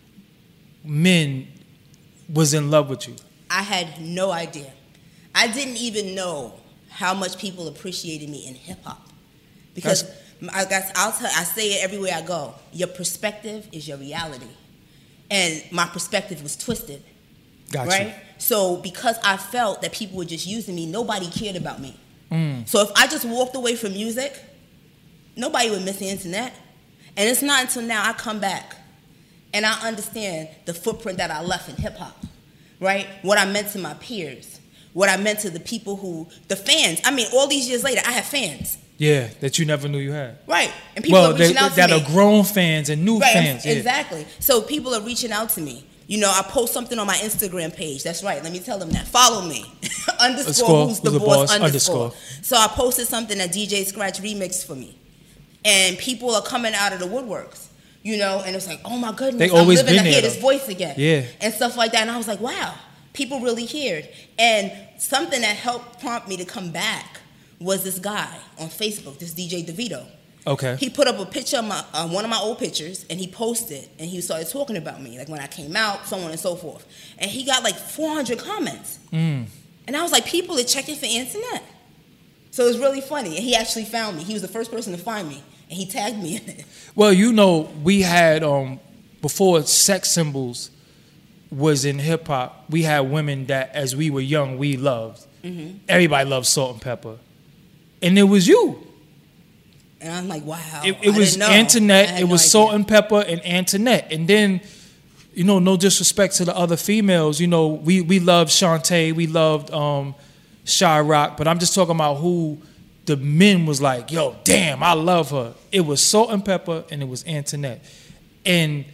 men was in love with you. I had no idea. I didn't even know how much people appreciated me in hip hop. Because I guess I'll tell, I say it everywhere I go. Your perspective is your reality. And my perspective was twisted. Got right? you. So because I felt that people were just using me, nobody cared about me. Mm. So if I just walked away from music, nobody would miss the internet. And it's not until now I come back and I understand the footprint that I left in hip hop, right? What I meant to my peers, what I meant to the people who, the fans. I mean, all these years later, I have fans, Yeah, that you never knew you had. right? And people Well, are they, reaching out to that me. are grown fans and new Right, fans. Yeah. exactly. So people are reaching out to me. You know, I post something on my Instagram page. That's right. Let me tell them that. Follow me. underscore, Underscore, who's the who's the boss, boss, underscore. underscore. So I posted something that D J Scratch remixed for me. And people are coming out of the woodworks. You know, and it's like, oh my goodness, They always I'm living been to hear there, this though. voice again. Yeah. And stuff like that. And I was like, wow, people really heard. And something that helped prompt me to come back was this guy on Facebook, this D J DeVito. Okay. He put up a picture of my, uh, one of my old pictures, and he posted, and he started talking about me, like when I came out, so on and so forth. And he got like four hundred comments. Mm. And I was like, people are checking for Antoinette. So it was really funny. And he actually found me. He was the first person to find me, and he tagged me in it. Well, you know, we had, um, before sex symbols was in hip hop, we had women that, as we were young, we loved. Mm-hmm. Everybody loved Salt and Pepper. And it was you. And I'm like, wow. It, it I was didn't know. Antoinette, it no was idea. Salt and Pepper and Antoinette. And then, you know, no disrespect to the other females, you know, we, we loved Shantae, we loved um, Shy Rock, but I'm just talking about who the men was like, yo, damn, I love her. It was Salt and Pepper and it was Antoinette. And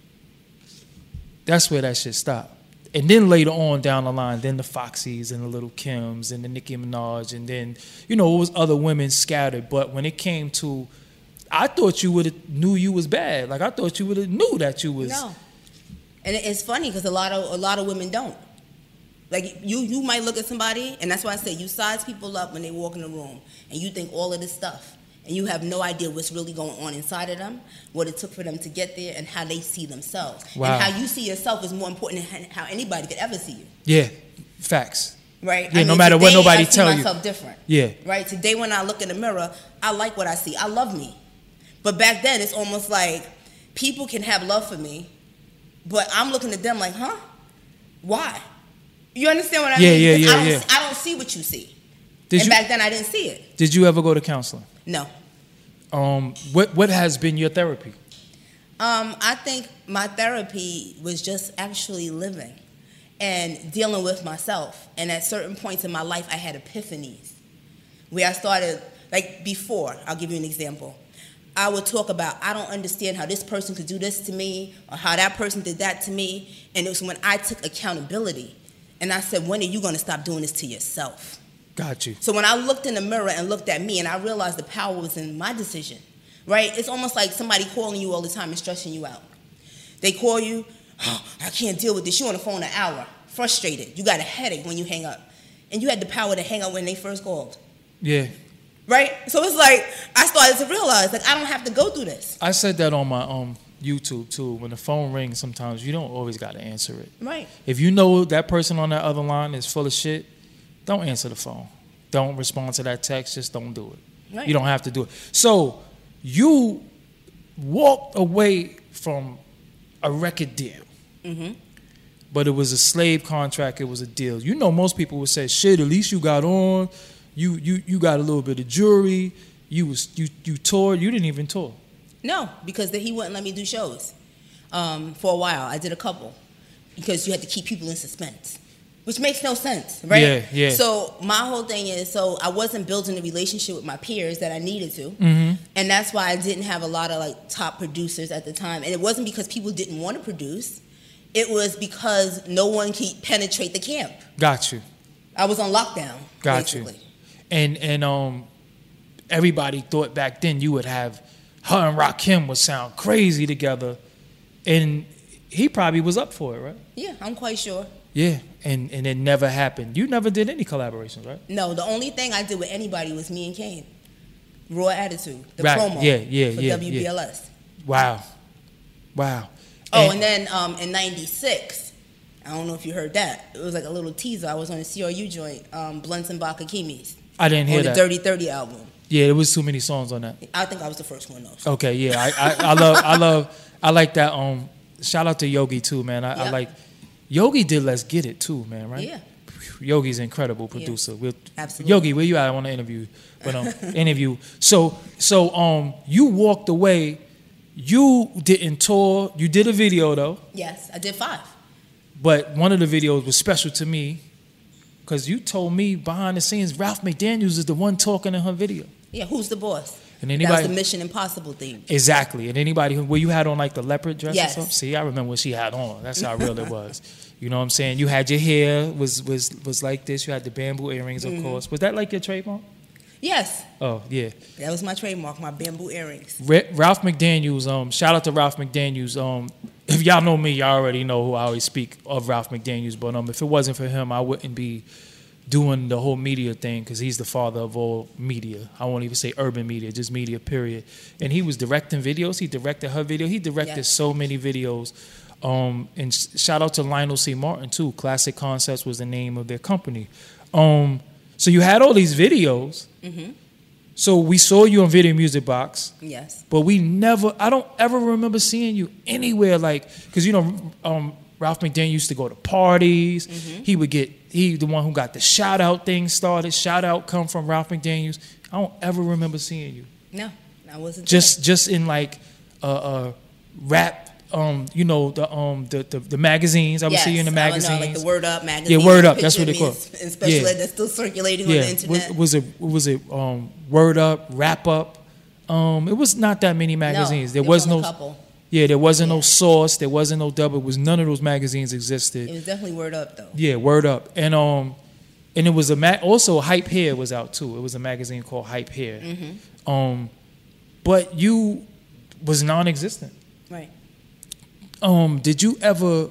that's where that shit stopped. And then later on down the line, then the Foxies and the Little Kims and the Nicki Minaj, and then, you know, it was other women scattered. But when it came to, I thought you would have knew you was bad. Like, I thought you would have knew that you was. No. And it's funny because a lot of a lot of women don't. Like, you you might look at somebody, and that's why I say you size people up when they walk in the room, and you think all of this stuff. And you have no idea what's really going on inside of them, what it took for them to get there, and how they see themselves. Wow. And how you see yourself is more important than how anybody could ever see you. Yeah, facts. Right? Yeah, I no mean, matter what today, nobody I see tell you. myself different. Yeah. Right? Today when I look in the mirror, I like what I see. I love me. But back then, it's almost like people can have love for me, but I'm looking at them like, huh? Why? You understand what I Yeah, mean? yeah, 'Cause yeah, I don't, yeah. I don't see what you see. Did and you, back then, I didn't see it. Did you ever go to counseling? No. Um, what what has been your therapy? Um, I think my therapy was just actually living and dealing with myself. And at certain points in my life, I had epiphanies where I started, like before, I'll give you an example. I would talk about, I don't understand how this person could do this to me or how that person did that to me. And it was when I took accountability. And I said, when are you going to stop doing this to yourself? Got you. So when I looked in the mirror and looked at me and I realized the power was in my decision, right? It's almost like somebody calling you all the time and stressing you out. They call you, oh, I can't deal with this. You're on the phone an hour, frustrated. You got a headache when you hang up. And you had the power to hang up when they first called. Yeah. Right? So it's like, I started to realize, like, I don't have to go through this. I said that on my um YouTube too. When the phone rings, sometimes you don't always got to answer it. Right. If you know that person on that other line is full of shit, don't answer the phone. Don't respond to that text. Just don't do it. Right. You don't have to do it. So you walked away from a record deal. Mm-hmm. But it was a slave contract. It was a deal. You know, most people would say, shit, at least you got on. You you you got a little bit of jewelry. You was you you toured. You didn't even tour. No, because he wouldn't let me do shows um, for a while. I did a couple because you had to keep people in suspense, which makes no sense, right? Yeah, yeah. So my whole thing is, so I wasn't building a relationship with my peers that I needed to, Mm-hmm. and that's why I didn't have a lot of like top producers at the time. And it wasn't because people didn't want to produce; it was because no one could penetrate the camp. Got you. I was on lockdown. Got basically. you. And and um, everybody thought back then you would have her and Rakim would sound crazy together, and he probably was up for it, right? Yeah, I'm quite sure. Yeah, and and it never happened. You never did any collaborations, right? No, the only thing I did with anybody was me and Kane. Raw Attitude, the Right. promo Yeah, yeah, for yeah, W B L S. Wow, wow. Oh, and then um, in ninety-six, I don't know if you heard that. It was like a little teaser. I was on a C R U joint, um, Blunts and Bakakimis. I didn't hear on the that. Dirty thirty album. Yeah, there was too many songs on that. I think I was the first one, though. So. Okay, yeah, I, I, I love, I love, I like that. Um, shout out to Yogi too, man. I, I Yep. like Yogi did Let's Get It too, man. Right? Yeah. Yogi's an incredible producer. We'll, Absolutely. Yogi, where you at? I want to interview, but um, interview. So, so um, you walked away. You didn't tour. You did a video though, Yes, I did five. but one of the videos was special to me because you told me behind the scenes Ralph McDaniels is the one talking in her video. Yeah, Who's the Boss? And That anybody was the Mission Impossible theme. exactly, and anybody who where you had on like the leopard dress Yes. or something. See, I remember what she had on. That's how real it was. You know what I'm saying? You had your hair was was was like this. You had the bamboo earrings, of Mm-hmm. course. Was that like your trademark? Yes. Oh, yeah. That was my trademark, my bamboo earrings. Ra- Ralph McDaniels, um, shout out to Ralph McDaniels. Um, if y'all know me, y'all already know who I always speak of Ralph McDaniels. But um, if it wasn't for him, I wouldn't be doing the whole media thing because he's the father of all media. I won't even say urban media, just media, period. And he was directing videos. He directed her video. He directed Yes. so many videos. Um, and sh- shout out to Lionel C. Martin, too. Classic Concepts was the name of their company. Um, so you had all these videos. Mm-hmm. So we saw you on Video Music Box. Yes. But we never, I don't ever remember seeing you anywhere like, because, you know, um, Ralph McDaniel used to go to parties. Mm-hmm. He would get, he the one who got the shout out thing started. Shout out come from Ralph McDaniels. I don't ever remember seeing you. No, I wasn't. Just there. just in like uh, uh, rap, um, you know, the um the, the, the magazines. I would yes, see you in the I magazines. know, like the Word Up magazine. Yeah, Word Up. That's what they call it. And special yeah. ed that's still circulating yeah. on the internet. Was, was it was it um Word Up, Wrap Up? Um, it was not that many magazines. No, there there was was no. a couple. Yeah, there wasn't Yeah. no Source. There wasn't no Double. It was none of those magazines existed. It was definitely Word Up though. Yeah, Word Up, and um, and it was a ma- also Hype Hair was out too. It was a magazine called Hype Hair. Mm-hmm. Um, but you was non-existent. Right. Um, did you ever?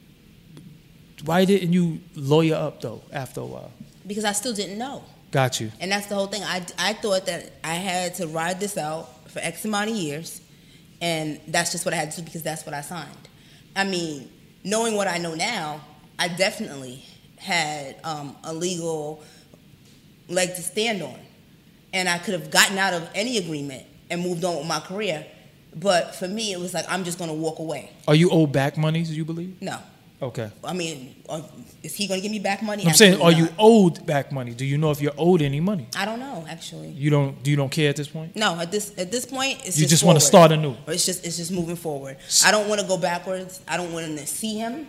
Why didn't you lawyer up though after a while? Because I still didn't know. Got you. And that's the whole thing. I, I thought that I had to ride this out for X amount of years, and that's just what I had to do because that's what I signed. I mean, knowing what I know now, I definitely had um, a legal leg to stand on. And I could have gotten out of any agreement and moved on with my career. But for me, it was like, I'm just going to walk away. Are you owed back money, do you believe? No. Okay. I mean, are, is he going to give me back money? I'm saying, are Absolutely you not. owed back money? Do you know if you're owed any money? I don't know, actually. You don't. Do you don't care at this point? No, at this at this point, it's You just just want to forward. start anew. Or it's just it's just moving forward. I don't want to go backwards. I don't want to see him.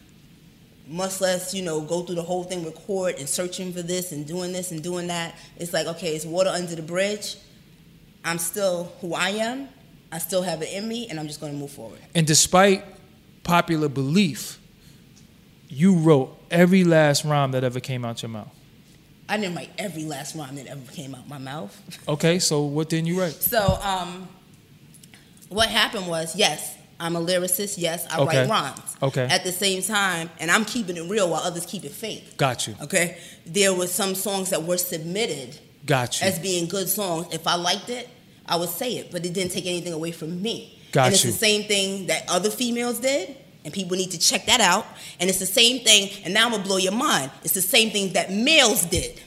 Much less, you know, go through the whole thing, record and searching for this and doing this and doing that. It's like, okay, it's water under the bridge. I'm still who I am. I still have it in me, and I'm just going to move forward. And despite popular belief, you wrote every last rhyme that ever came out your mouth. I didn't write every last rhyme that ever came out my mouth. Okay, so what didn't you write? So, um, what happened was, yes, I'm a lyricist. Yes, I Okay. write rhymes. Okay. At the same time, and I'm keeping it real while others keep it fake. Got you. Okay. There were some songs that were submitted Got you. as being good songs. If I liked it, I would say it, but it didn't take anything away from me. Got and it's you. the same thing that other females did, and people need to check that out. And it's the same thing, and now I'm gonna blow your mind. It's the same thing that males did.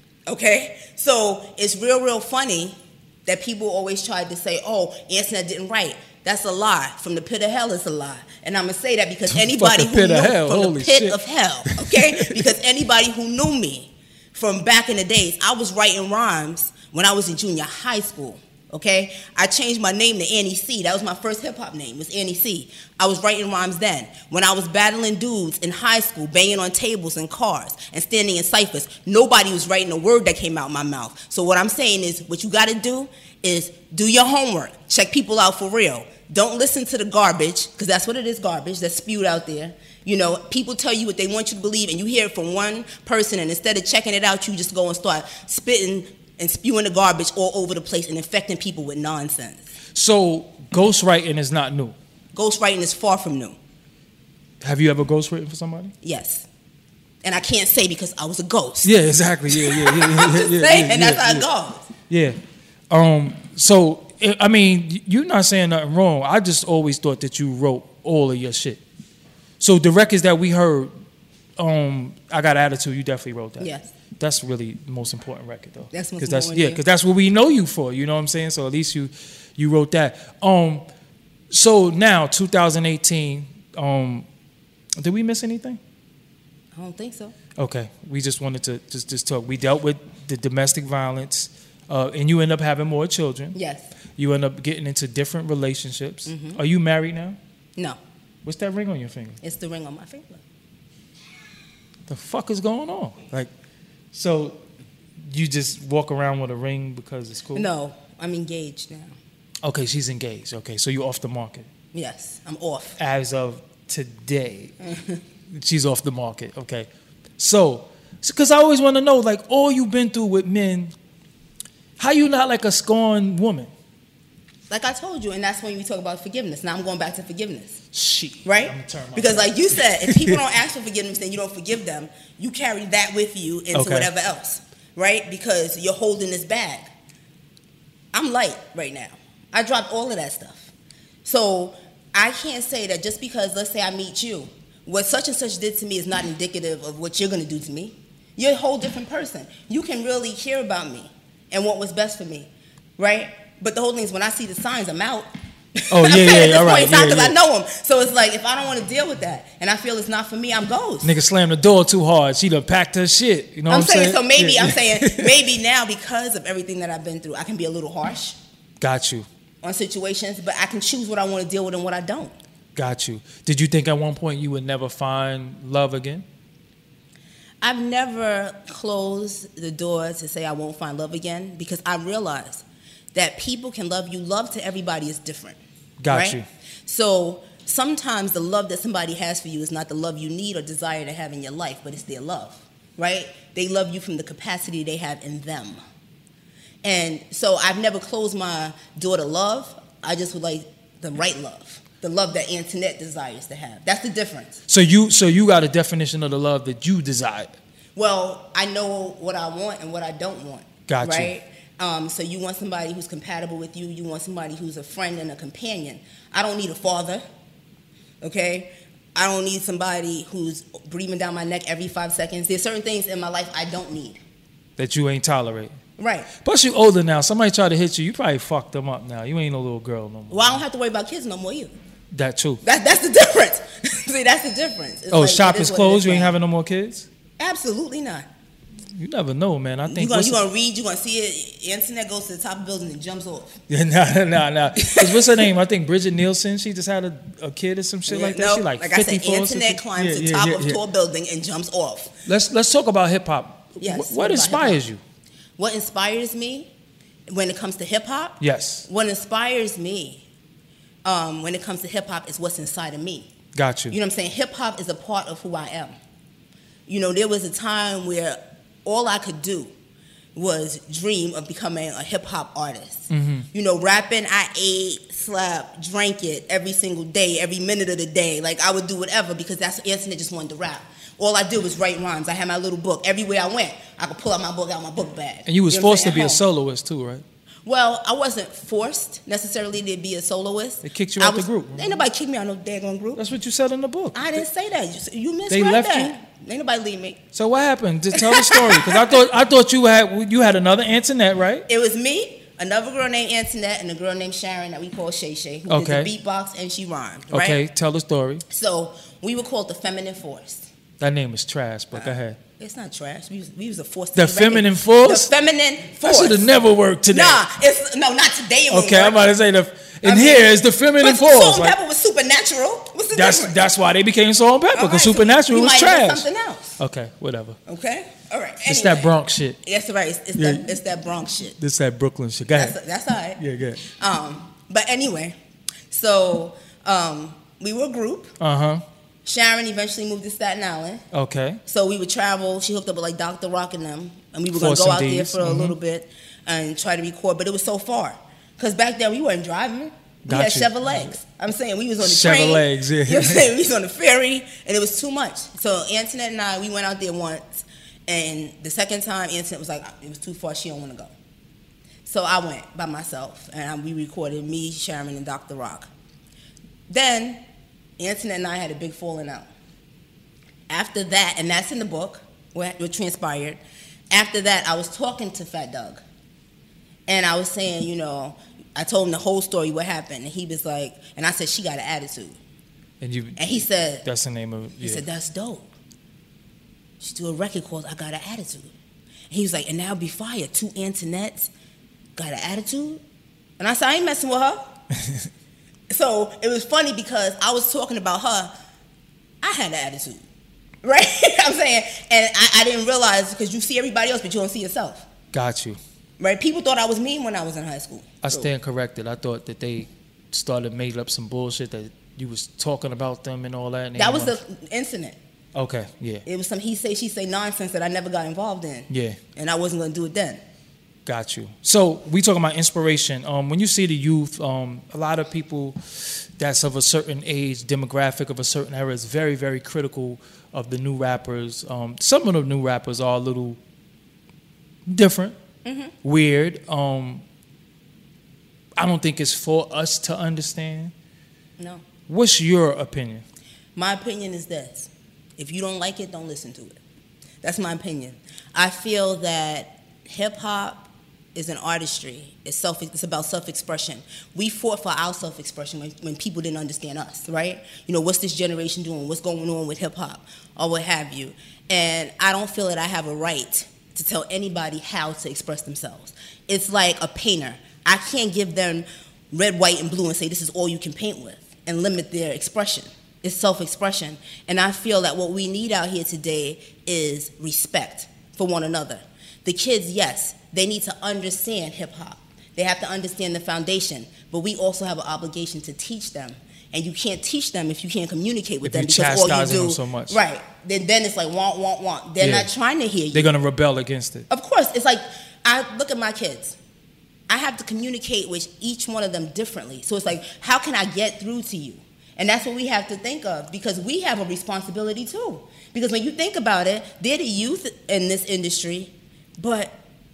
Okay? So it's real, real funny that people always tried to say, oh, Antoinette didn't write. That's a lie. From the pit of hell is a lie. And I'm gonna say that because The anybody fucking who pit knew of hell, from holy the pit shit. of hell, okay? Because anybody who knew me from back in the days, I was writing rhymes when I was in junior high school. Okay, I changed my name to Annie C. That was my first hip hop name, was Annie C. I was writing rhymes then. When I was battling dudes in high school, banging on tables and cars and standing in ciphers, nobody was writing a word that came out my mouth. So what I'm saying is, what you got to do is do your homework. Check people out for real. Don't listen to the garbage, because that's what it is, garbage that's spewed out there. You know, people tell you what they want you to believe, and you hear it from one person, and instead of checking it out, you just go and start spitting and spewing the garbage all over the place and infecting people with nonsense. So ghostwriting is not new. Ghostwriting is far from new. Have you ever ghostwritten for somebody? Yes. And I can't say because I was a ghost. Yeah, exactly. Yeah, yeah, yeah, yeah, I'm just yeah, saying, yeah, and that's yeah, how yeah. it goes. Yeah. Um. So I I mean, you're not saying nothing wrong. I just always thought that you wrote all of your shit. So the records that we heard, um, I Got Attitude. You definitely wrote that. Yes. That's really the most important record, though. That's most Cause that's important, yeah, yeah. because that's what we know you for. You know what I'm saying? So at least you, you wrote that. Um, so now two thousand eighteen. Um, did we miss anything? I don't think so. Okay, we just wanted to just just talk. We dealt with the domestic violence, uh, and you end up having more children. Yes. You end up getting into different relationships. Mhm. Are you married now? No. What's that ring on your finger? It's the ring on my finger. The fuck is going on? Like, so you just walk around with a ring because it's cool? No, I'm engaged now. Okay, she's engaged. Okay, so you're off the market. Yes, I'm off. As of today, she's off the market. Okay. So, because I always want to know, like, all you've been through with men, How you not like a scorned woman? Like I told you, and that's when we talk about forgiveness. Now I'm going back to forgiveness. Shit. Right? I'm turn my Because back. like you said, if people don't ask for forgiveness, then you don't forgive them. You carry that with you into Okay. whatever else. Right? Because you're holding this bag. I'm light right now. I dropped all of that stuff. So I can't say that just because, let's say I meet you, what such and such did to me is not indicative of what you're going to do to me. You're a whole different person. You can really care about me and what was best for me. Right? But the whole thing is when I see the signs, I'm out. Oh, yeah, yeah, at this all right, point in time, yeah, 'cause I yeah. know them. So it's like, if I don't want to deal with that and I feel it's not for me, I'm ghost. Nigga slammed the door too hard. She done packed her shit. You know I'm what I'm saying, saying? so maybe, Yeah, I'm yeah. saying, maybe now because of everything that I've been through, I can be a little harsh Got you. on situations, but I can choose what I want to deal with and what I don't. Got you. Did you think at one point you would never find love again? I've never closed the door to say I won't find love again because I realize that people can love you. Love to everybody is different. Got right? you. So sometimes the love that somebody has for you is not the love you need or desire to have in your life, but it's their love, right? They love you from the capacity they have in them. And so I've never closed my door to love. I just would like the right love, the love that Antoinette desires to have. That's the difference. So you so you got a definition of the love that you desired. Well, I know what I want and what I don't want. Got you. Right? Um, so you want somebody who's compatible with you. You want somebody who's a friend and a companion. I don't need a father, okay? I don't need somebody who's breathing down my neck every five seconds. There's certain things in my life I don't need. That you ain't tolerate. Right. Plus you older now. Somebody try to hit you, you probably fucked them up now. You ain't no little girl no more. Well, I don't have to worry about kids no more either. That too. That, that's the difference. See, that's the difference. It's Oh, like, shop it is what it closed. You ain't now. having no more kids? Absolutely not. You never know, man. I You're think gonna, what's you gonna read, you're gonna see it. Internet goes to the top of the building and jumps off. yeah, nah, nah, nah. 'Cause what's her name? I think Bridget Nielsen. She just had a, a kid or some shit like that. No, She like, like I said, fifty-four or some Internet shit. climbs Yeah, to yeah, top yeah, of yeah. tall building and jumps off. Let's let's talk about hip hop. Yes, What, what what about inspires hip-hop? you? What inspires me when it comes to hip hop? Yes, What inspires me um, when it comes to hip hop is what's inside of me. got you. You know what I'm saying? Hip hop is a part of who I am. You know, there was a time where all I could do was dream of becoming a hip hop artist. Mm-hmm. You know, rapping, I ate, slept, drank it every single day, every minute of the day. Like I would do whatever because that's Anthony just wanted to rap. All I did was write rhymes. I had my little book. Everywhere I went, I could pull out my book out of my book bag. And you was know what I'm forced to saying? be a At home. soloist too, right? Well, I wasn't forced necessarily to be a soloist. They kicked you I out the was- group. Ain't nobody kicked me out of no daggone group. That's what you said in the book. I didn't say that. You, you misread They left that. Ain't nobody leave me. So what happened? Just tell the story, because I thought I thought you had you had another Antoinette, right? It was me, another girl named Antoinette, and a girl named Sharon that we call Shay Shay, who Okay. did the beatbox and she rhymed, right? Okay, tell the story. So we were called the Feminine Force. That name is trash, but go ahead. It's not trash. We was, we was a force. to The be reckoned- Feminine Force? The Feminine That Force. should have never worked today. Nah, it's no, not today. It won't Okay, I'm work. about to say the in I mean, here is the Feminine But Force. Salt and Like, Pepper was supernatural. What's the that's difference? that's why they became Salt and Pepper, All because right, so Supernatural you was might have trash. Something else. Okay, whatever. Okay. All right. It's Anyway. that Bronx shit. That's right. It's, it's, Yeah. that, it's that Bronx shit. This that Brooklyn shit. Go ahead. That's, that's all right. Yeah, go ahead. Um, but anyway, so um, we were a group. Uh huh. Sharon eventually moved to Staten Island. Okay. So we would travel. She hooked up with like Doctor Rock and them. And we were going to Force go out and there D's. for a Mhm. little bit and try to record. But it was so far. Because back then we weren't driving. We Got had you. Chevrolets. I'm saying we was on the train. Chevrolets, yeah. You know what I'm saying? We was on the ferry. And it was too much. So Antoinette and I, we went out there once. And the second time, Antoinette was like, it was too far. She don't want to go. So I went by myself. And we recorded me, Sharon, and Doctor Rock. Then Antoinette and I had a big falling out. After that, and that's in the book, what, what transpired. After that, I was talking to Fat Doug. And I was saying, you know, I told him the whole story, what happened. And he was like, and I said, she got an attitude. And you. And he said, That's the name of. Yeah. he said, that's dope. She do a record called I Got an Attitude. And he was like, and now be fired. Two Antoinettes got an attitude? And I said, I ain't messing with her. So it was funny because I was talking about her. I had an attitude. Right? I'm saying, and I, I didn't realize because you see everybody else, but you don't see yourself. Got you. Right? People thought I was mean when I was in high school. I So- stand corrected. I thought that they started making up some bullshit that you was talking about them and all that. And they That was didn't the incident. want- Okay. Yeah. It was some he say, she say nonsense that I never got involved in. Yeah. And I wasn't going to do it then. Got you. So we talking about inspiration. Um, when you see the youth, um, a lot of people that's of a certain age, demographic of a certain era is very, very critical of the new rappers. Um, some of the new rappers are a little different, mm-hmm. weird. Um, I don't think it's for us to understand. No. What's your opinion? My opinion is this. If you don't like it, don't listen to it. That's my opinion. I feel that hip-hop is an artistry. It's self. It's about self-expression. We fought for our self-expression when, when people didn't understand us, right? You know, what's this generation doing? What's going on with hip-hop or what have you? And I don't feel that I have a right to tell anybody how to express themselves. It's like a painter. I can't give them red, white, and blue and say this is all you can paint with and limit their expression. It's self-expression. And I feel that what we need out here today is respect for one another. The kids, yes, they need to understand hip-hop. They have to understand the foundation. But we also have an obligation to teach them. And you can't teach them if you can't communicate with if them. Because all you do, them so much. Right. Then, then it's like, want, want, want. They're yeah. not trying to hear you. They're going to rebel against it. Of course. It's like, I look at my kids. I have to communicate with each one of them differently. So it's like, how can I get through to you? And that's what we have to think of, because we have a responsibility too. Because when you think about it, they're the youth in this industry, but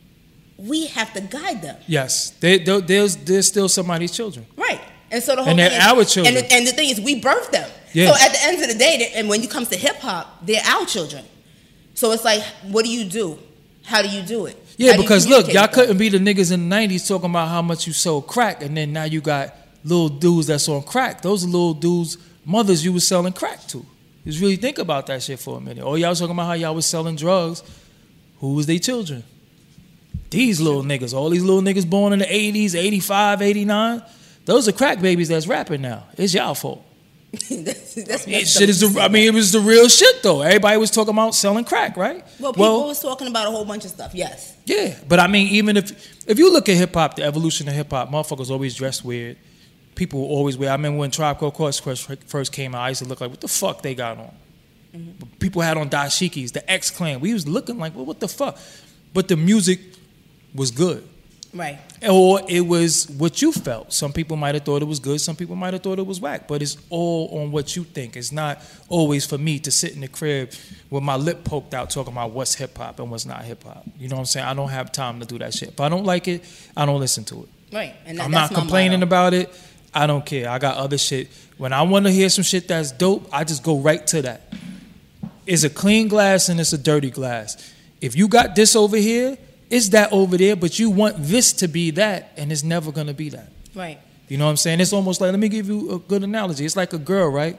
we have to guide them. Yes, they, they, there's, there's still somebody's children. Right. And so the whole and they're thing is, our children. And the, and the thing is, we birthed them. Yeah. So at the end of the day, and when it comes to hip-hop, they're our children. So it's like, what do you do? How do you do it? Yeah, because look, y'all couldn't be the niggas in the nineties talking about how much you sold crack, and then now you got little dudes that's on crack. Those are little dudes, mothers you was selling crack to. Just really think about that shit for a minute. Or y'all was talking about how y'all was selling drugs. Who was their children? These little niggas. All these little niggas born in the eighties, eighty-five, eighty-nine. Those are crack babies that's rapping now. It's y'all fault. that's, that's it, shit is the, I mean, it was the real shit, though. Everybody was talking about selling crack, right? Well, people well, was talking about a whole bunch of stuff, yes. Yeah, but I mean, even if if you look at hip-hop, the evolution of hip-hop, motherfuckers always dressed weird. People always wear. I remember when Tribe Called Quest first came out, I used to look like, what the fuck they got on? Mm-hmm. People had on dashikis, the X-Clan. We was looking like, well, what the fuck? But the music was good. Right. Or it was what you felt. Some people might have thought it was good. Some people might have thought it was whack. But it's all on what you think. It's not always for me to sit in the crib with my lip poked out talking about what's hip-hop and what's not hip-hop. You know what I'm saying? I don't have time to do that shit. If I don't like it, I don't listen to it. Right. And that, I'm not complaining motto. about it. I don't care. I got other shit. When I want to hear some shit that's dope, I just go right to that. It's a clean glass and it's a dirty glass. If you got this over here, it's that over there, but you want this to be that, and it's never going to be that. Right. You know what I'm saying? It's almost like, let me give you a good analogy. It's like a girl, right?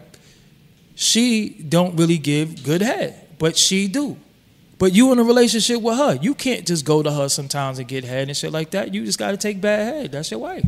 She don't really give good head, but she do. But you in a relationship with her. You can't just go to her sometimes and get head and shit like that. You just got to take bad head. That's your wife.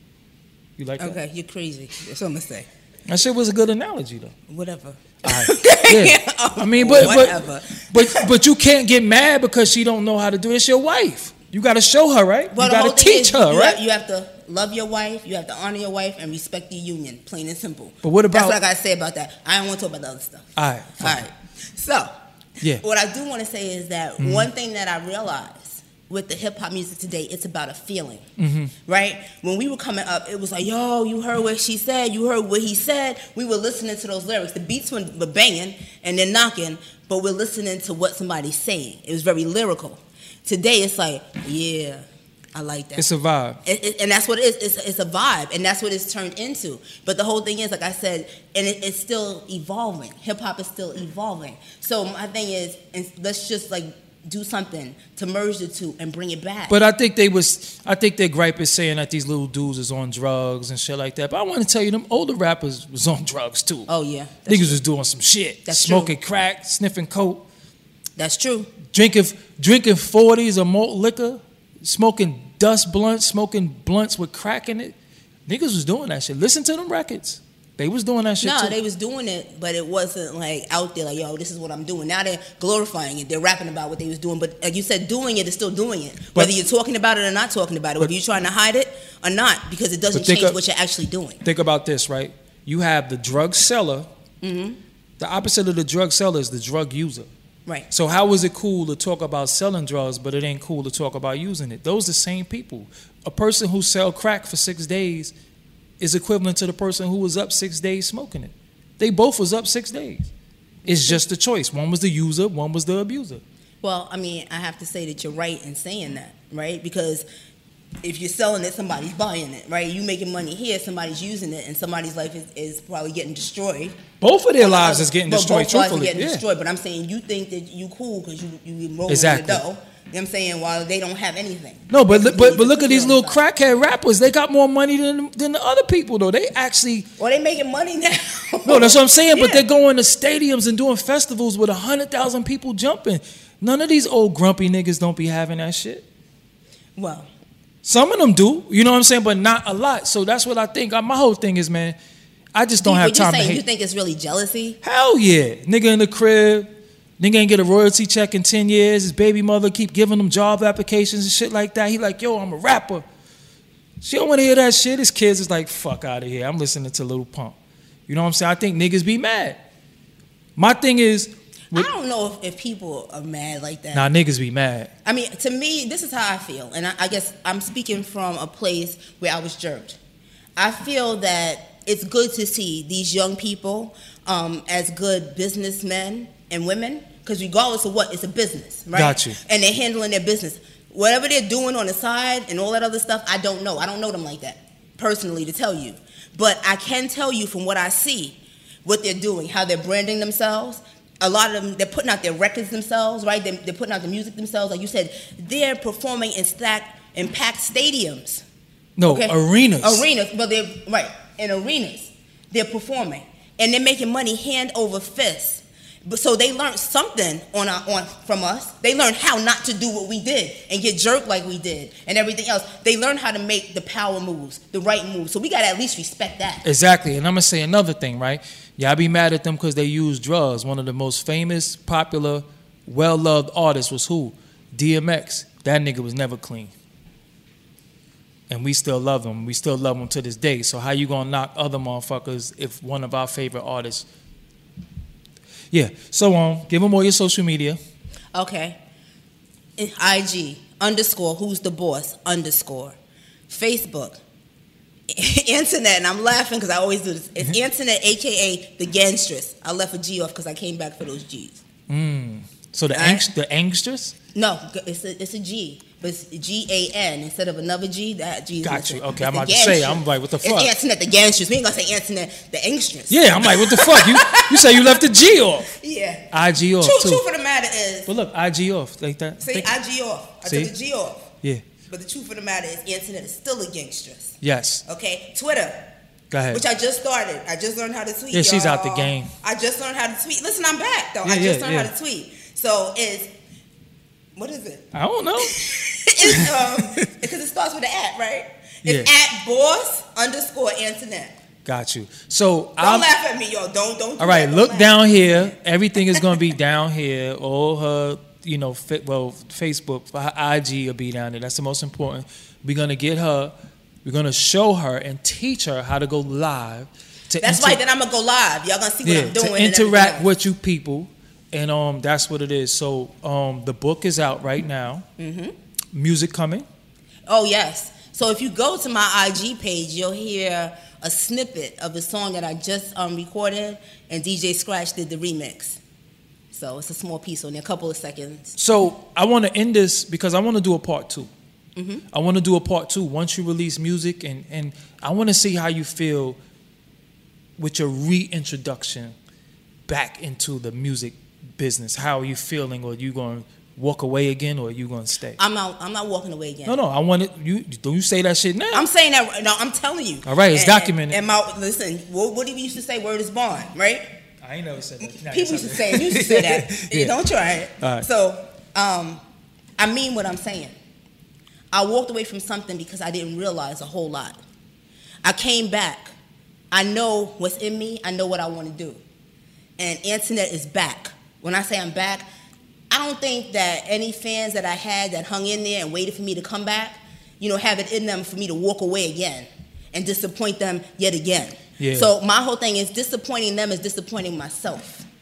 You like okay, that? Okay, you're crazy. That's what I'm going to say. That shit was a good analogy, though. Whatever. All right. Yeah. I mean, but, but but but you can't get mad because she don't know how to do it. It's your wife. You got to show her, right? Well, you got to teach her, you right? Have, you have to love your wife. You have to honor your wife and respect the union. Plain and simple. But what about? That's what I got to say about that. I don't want to talk about the other stuff. All right. Fine. All right. So, yeah. What I do want to say is that mm-hmm. one thing that I realized with the hip hop music today, it's about a feeling, mm-hmm. right? When we were coming up, it was like, yo, you heard what she said, you heard what he said. We were listening to those lyrics. The beats were, were banging and they're knocking, but we're listening to what somebody's saying. It was very lyrical. Today, it's like, yeah, I like that. It's a vibe. It, it, and that's what it is. It's, it's a vibe, and that's what it's turned into. But the whole thing is, like I said, and it, it's still evolving. Hip-hop is still evolving. So my thing is, and let's just, like, do something to merge the two and bring it back. But I think they was, I think their gripe is saying that these little dudes is on drugs and shit like that. But I want to tell you, them older rappers was on drugs too. Oh yeah, niggas true. was doing some shit, that's smoking true. crack, sniffing coke. That's true. Drinking, drinking forties of malt liquor, smoking dust blunts, smoking blunts with crack in it. Niggas was doing that shit. Listen to them records. They was doing that shit no, too. they was doing it, but it wasn't like out there like, yo, this is what I'm doing. Now they're glorifying it. They're rapping about what they was doing. But like you said, doing it is still doing it. Whether but, you're talking about it or not talking about it. Whether you're trying to hide it or not, because it doesn't change of, what you're actually doing. Think about this, right? You have the drug seller. Mm-hmm. The opposite of the drug seller is the drug user. Right. So how is it cool to talk about selling drugs, but it ain't cool to talk about using it? Those are the same people. A person who sell crack for six days is equivalent to the person who was up six days smoking it. They both was up six days. It's just a choice. One was the user, one was the abuser. Well, I mean, I have to say that you're right in saying that, right? Because if you're selling it, somebody's buying it, right? You making money here, somebody's using it, and somebody's life is, is probably getting destroyed. Both of their lives is getting but destroyed, both lives are truthfully. getting Yeah. destroyed, but I'm saying you think that you cool because you, you enroll Exactly. in the dough. You know what I'm saying? While they don't have anything. No, but but, but look at these little crack. crackhead rappers. They got more money than than the other people, though. They actually... Well, they making money now. No, that's what I'm saying, Yeah. but they're going to stadiums and doing festivals with one hundred thousand people jumping. None of these old grumpy niggas don't be having that shit. Well... Some of them do, you know what I'm saying, but not a lot. So that's what I think. My whole thing is, man, I just don't you, have what time you saying, to hate. You think it's really jealousy? Hell yeah. Nigga in the crib, nigga ain't get a royalty check in ten years. His baby mother keep giving him job applications and shit like that. He like, yo, I'm a rapper. She don't want to hear that shit. His kids is like, fuck out of here. I'm listening to Lil Pump. You know what I'm saying? I think niggas be mad. My thing is... I don't know if, if people are mad like that. Nah, niggas be mad. I mean, to me, this is how I feel. And I, I guess I'm speaking from a place where I was jerked. I feel that it's good to see these young people um, as good businessmen and women, because regardless of what, it's a business, right? Got you. And they're handling their business. Whatever they're doing on the side and all that other stuff, I don't know. I don't know them like that, personally, to tell you. But I can tell you from what I see, what they're doing, how they're branding themselves. A lot of them, they're putting out their records themselves, right? They're, they're putting out the music themselves. Like you said, they're performing in stacked, in packed stadiums. No, Okay? arenas. Arenas, but they're, right, in arenas. They're performing. And they're making money hand over fist. But so they learned something on our, on from us. They learned how not to do what we did and get jerked like we did and everything else. They learned how to make the power moves, the right moves. So we got to at least respect that. Exactly. And I'm going to say another thing, right? Y'all be mad at them because they use drugs. One of the most famous, popular, well-loved artists was who? D M X. That nigga was never clean. And we still love him. We still love him to this day. So how you going to knock other motherfuckers if one of our favorite artists... Yeah, so um, give them all your social media. Okay. I G, underscore, who's the boss, underscore. Facebook, internet, and I'm laughing because I always do this. It's internet, a k a the gangstress. I left a G off because I came back for those G's. Mm. So the, Right. angst- the angstress? No, it's a, it's a G, but it's G A N instead of another G. That G is Got missing. you. Okay, It's I'm the about to say, gangstress. I'm like, what the fuck? It's internet, the gangstress. We ain't gonna say internet, the angstress. Yeah, I'm like, what the fuck? You you say you left the G off. Yeah. I G off, Truth, too. truth of the matter is, But look, I G off, like that. see, Think- I G off. I See? took the G off. Yeah, But the truth of the matter is, internet is still a gangstress. yes. Okay, Twitter, Go ahead. which I just started. I just learned how to tweet. Yeah, she's y'all. out the game. I just learned how to tweet. Listen, I'm back though. Yeah, I just yeah, learned yeah. how to tweet. So it's what is it? I don't know. It's um because it starts with an at, right? It's Yeah. at boss underscore internet. Got you. So Don't I'm... laugh at me, yo. Don't don't. do All right, that. Don't look laugh. down here. Everything is going to be down here. All her, you know, fa- well, Facebook, her I G will be down there. That's the most important. We're going to get her, we're going to show her and teach her how to go live. To That's inter- right. Then I'm gonna go live. Y'all gonna see what yeah, I'm doing. to and everything interact else. with you people. And um, that's what it is. So um, the book is out right now. Mm-hmm. Music coming. Oh yes. So if you go to my I G page, you'll hear a snippet of the song that I just um, recorded, and D J Scratch did the remix. So it's a small piece on there, a couple of seconds. So I want to end this because I want to do a part two. Mm-hmm. I want to do a part two once you release music, and, and I want to see how you feel with your reintroduction back into the music business. How are you feeling? Or you going to walk away again, or are you going to stay? I'm not. I'm not walking away again. No, no. I want it. You don't you say that shit now? I'm saying that. No, I'm telling you. All right, it's And- documented. And, and my listen, what, what do we used to say? Word is bond, right? I ain't never said that. Nah, People used it's to say. You used to say that. Yeah. Don't try it. All right. So, um, I mean what I'm saying. I walked away from something because I didn't realize a whole lot. I came back. I know what's in me. I know what I want to do. And internet is back. When I say I'm back, I don't think that any fans that I had that hung in there and waited for me to come back, you know, have it in them for me to walk away again and disappoint them yet again. Yeah. So my whole thing is disappointing them is disappointing myself.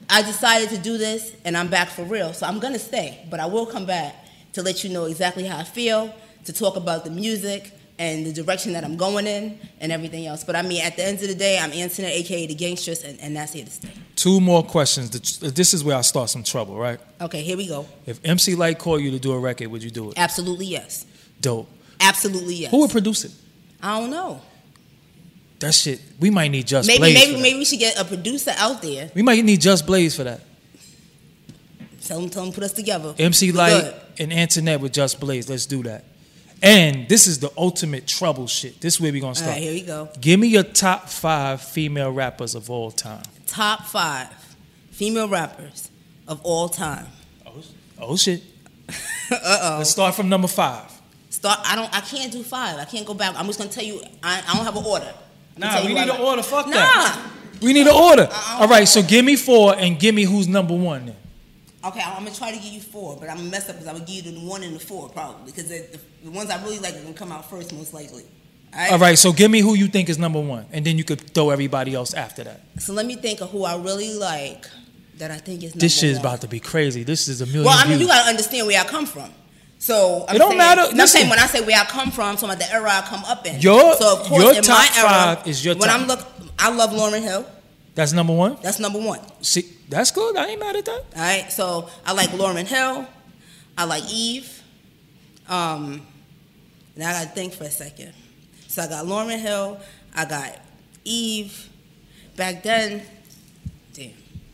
I decided to do this, and I'm back for real. So I'm gonna stay, but I will come back to let you know exactly how I feel, to talk about the music and the direction that I'm going in and everything else. But I mean, at the end of the day, I'm Antoinette, A K A The Gangstress, and, and that's here to stay. Two more questions. This is where I start some trouble, right? Okay, here we go. If M C Lyte called you to do a record, would you do it? Absolutely yes. Dope. Absolutely yes. Who would produce it? I don't know. That shit, we might need Just maybe, Blaze Maybe for that. maybe we should get a producer out there. We might need Just Blaze for that. Tell them, tell them put us together. M C Lyte and Antoinette with Just Blaze. Let's do that. And this is the ultimate trouble shit. This is where we're going to start. All right, here we go. Give me your top five female rappers of all time. Top five female rappers of all time. Oh, oh shit. Uh-oh. Let's start from number five. Start. I don't. I can't do five. I can't go back. I'm just gonna tell you. I, I don't have an order. Nah, we need an order. Fuck nah. that. We need an order. All right, so give me four and give me who's number one then. Okay, I'm gonna try to give you four, but I'm gonna mess up because I'm gonna give you the one and the four probably because the, the, the ones I really like are gonna come out first most likely. All right? All right, so give me who you think is number one, and then you could throw everybody else after that. So let me think of who I really like that I think is number This shit is one. about to be crazy. This is a million Well, I mean, views. you gotta understand where I come from. So I'm It don't saying, matter. I'm Listen. saying when I say where I come from, I'm talking about the era I come up in. Your- so of course, your in top my era, five is your when top. I'm look, I love Lauryn Hill. That's number one? That's number one. See, that's good. I ain't mad at that. All right, so I like Lauryn Hill. I like Eve. Um, now I gotta think for a second. So I got Lauryn Hill. I got Eve. Back then, damn,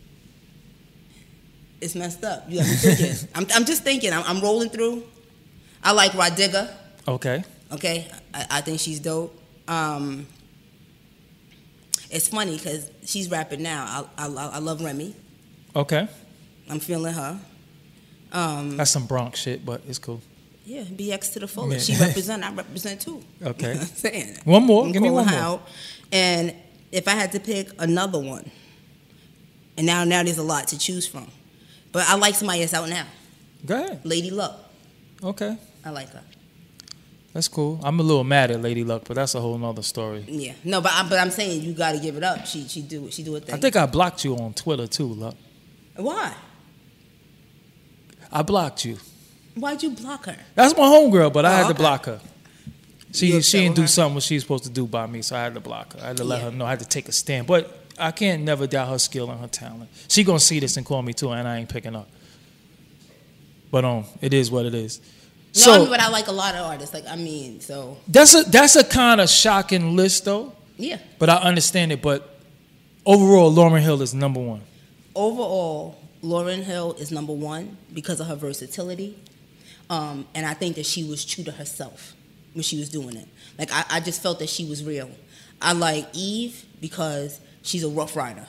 it's messed up. You got me thinking. I'm, I'm just thinking. I'm, I'm rolling through. I like Rodiga. Okay. Okay, I, I think she's dope. Um, it's funny because she's rapping now. I, I, I love Remy. Okay. I'm feeling her. Um, That's some Bronx shit, but it's cool. yeah, B X to the fullest. Yeah. She represent. I represent too. Okay. You know what I'm saying? One more. I'm Give me calling one her more. out. And if I had to pick another one, and now now there's a lot to choose from, but I like somebody that's out now. Go ahead. Lady Luck. Okay. I like her. That's cool. I'm a little mad at Lady Luck, but that's a whole nother story. Yeah. No, but I, but I'm saying you got to give it up. She she do she do a thing. I think I blocked you on Twitter too, Luck. Why? I blocked you. Why'd you block her? That's my homegirl, but I Oh, had to okay. block her. She You she upset didn't with do her? something what she was supposed to do by me, so I had to block her. I had to let Yeah. her know. I had to take a stand. But I can't never doubt her skill and her talent. She gonna see this and call me too, and I ain't picking up. But um, it is what it is. No, So I mean, but I like a lot of artists. Like I mean, so that's a that's a kind of shocking list though. yeah. But I understand it. But overall, Lauryn Hill is number one. Overall, Lauryn Hill is number one because of her versatility. Um, and I think that she was true to herself when she was doing it. Like, I, I just felt that she was real. I like Eve because she's a rough rider.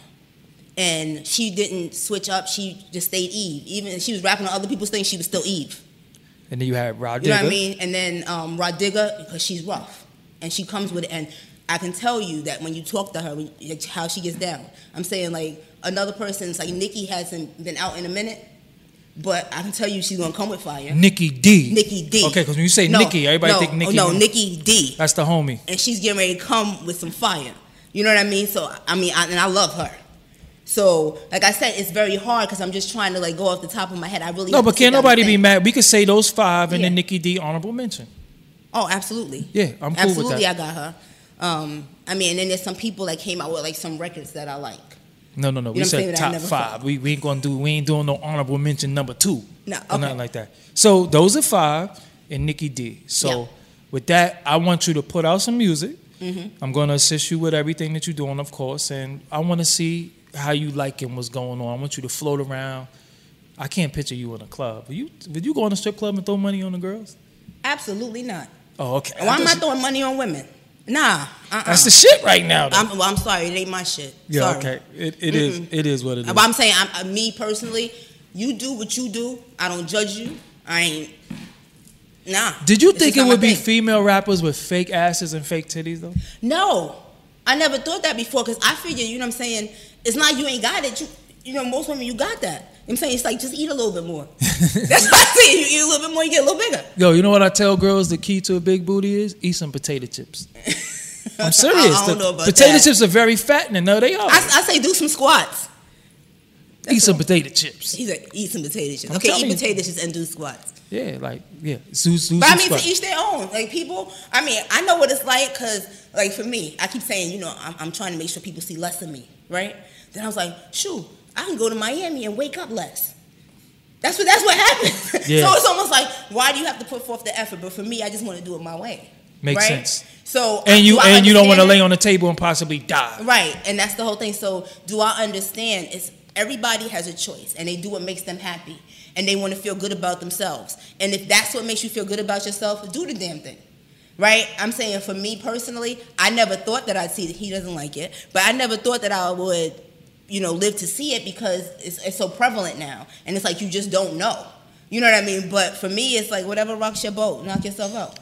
And she didn't switch up. She just stayed Eve. Even if she was rapping on other people's things, she was still Eve. And then you had Rod You know what I Digger. mean? And then um, Rodiga, because she's rough. And she comes with it. And I can tell you that when you talk to her, when, like, how she gets down. I'm saying, like, another person's, like, Nicki hasn't been out in a minute. But I can tell you she's going to come with fire. Nikki D. Nikki D. Okay, because when you say No, Nikki, everybody no, think Nikki. Oh, no, Nikki D. That's the homie. And she's getting ready to come with some fire. You know what I mean? So, I mean, I, and I love her. So, like I said, it's very hard because I'm just trying to, like, go off the top of my head. I really No, have but to sit can't down and nobody be think. mad. We could say those five and Yeah. then Nikki D honorable mention. Oh, absolutely. Yeah, I'm cool absolutely, with that. I got her. Um, I mean, and then there's some people that came out with, like, some records that I like. No, no, no. You We know what I'm saying? said That I top never five. thought. We we ain't gonna do. We ain't doing no honorable mention number two. No, Or okay. nothing like that. So those are five and Nikki D. So Yeah. with that, I want you to put out some music. Mm-hmm. I'm gonna assist you with everything that you're doing, of course, and I want to see how you liking what's going on. I want you to float around. I can't picture you in a club. Would you would you go in a strip club and throw money on the girls? Absolutely not. Oh, okay. Why am I just- throwing money on women? Nah. Uh-uh. That's the shit right now. though. I'm, well, I'm sorry. It ain't my shit. yeah, sorry. okay. It it is. It is what it is. But I'm saying, I'm, uh, me personally, you do what you do. I don't judge you. I ain't. Nah. Did you It's think just it not would my be thing. female rappers with fake asses and fake titties though? No. I never thought that before because I figure, you know what I'm saying, it's not you ain't got it. You, you know, most women, you got that. You know what I'm saying? It's like, just eat a little bit more. That's what I say. You eat a little bit more, you get a little bigger. Yo, you know what I tell girls the key to a big booty is? Eat some potato chips. I'm serious. I don't The know about potato that. chips are very fattening. No, they are. I, I say do some squats. Eat some potato chips. He's like, eat some potato chips. I'm Okay, eat telling you. potato chips and do squats. Yeah, like, yeah. Zeus, Zeus, But I mean, squat. to each their own. Like, people, I mean, I know what it's like because, like, for me, I keep saying, you know, I'm, I'm trying to make sure people see less of me, right? Then I was like, shoot, I can go to Miami and wake up less. That's what that's what happens. Yeah. So it's almost like, why do you have to put forth the effort? But for me, I just want to do it my way. Makes right? sense. So And you do I and you don't want to understand lay it? on the table and possibly die. Right, and that's the whole thing. So do I understand? It's everybody has a choice, and they do what makes them happy, and they want to feel good about themselves. And if that's what makes you feel good about yourself, do the damn thing. Right? I'm saying for me personally, I never thought that I'd see it. He doesn't like it, but I never thought that I would, you know, live to see it because it's, it's so prevalent now, and it's like you just don't know. You know what I mean? But for me, it's like whatever rocks your boat, knock yourself out.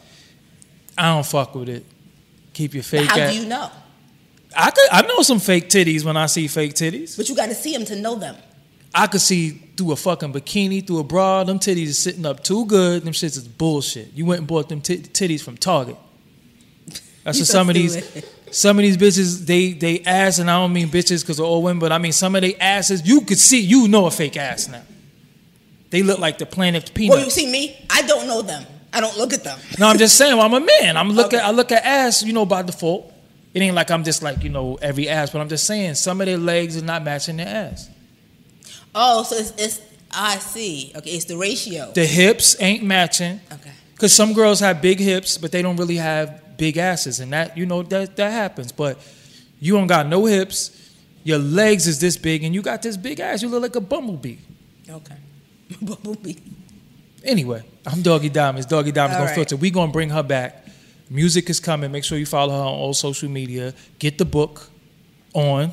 I don't fuck with it. Keep your fake How ass. do you know? I could. I know some fake titties when I see fake titties. But you got to see them to know them. I could see through a fucking bikini, through a bra. Them titties is sitting up too good. Them shits is bullshit. You went and bought them t- titties from Target. That's You what some of so these, stupid. some of these bitches, they they ass, and I don't mean bitches because they're all women, but I mean some of they asses. You could see, you know, a fake ass now. They look like the Planet Peanuts. Well, you see me, I don't know them. I don't look at them. No, I'm just saying. Well, I'm a man. I'm look Okay. at I look at ass, you know, by default. It ain't like I'm just like, you know, every ass, but I'm just saying some of their legs is not matching their ass. Oh, so it's, it's I see. Okay, it's the ratio. The hips ain't matching. Okay. Because some girls have big hips, but they don't really have big asses, and that, you know, that that happens. But you don't got no hips. Your legs is this big, and you got this big ass. You look like a bumblebee. Okay. Bumblebee. Anyway, I'm Doggy Diamonds. Doggy Diamonds All Don't right. Filter. We gonna bring her back. Music is coming. Make sure you follow her on all social media. Get the book on.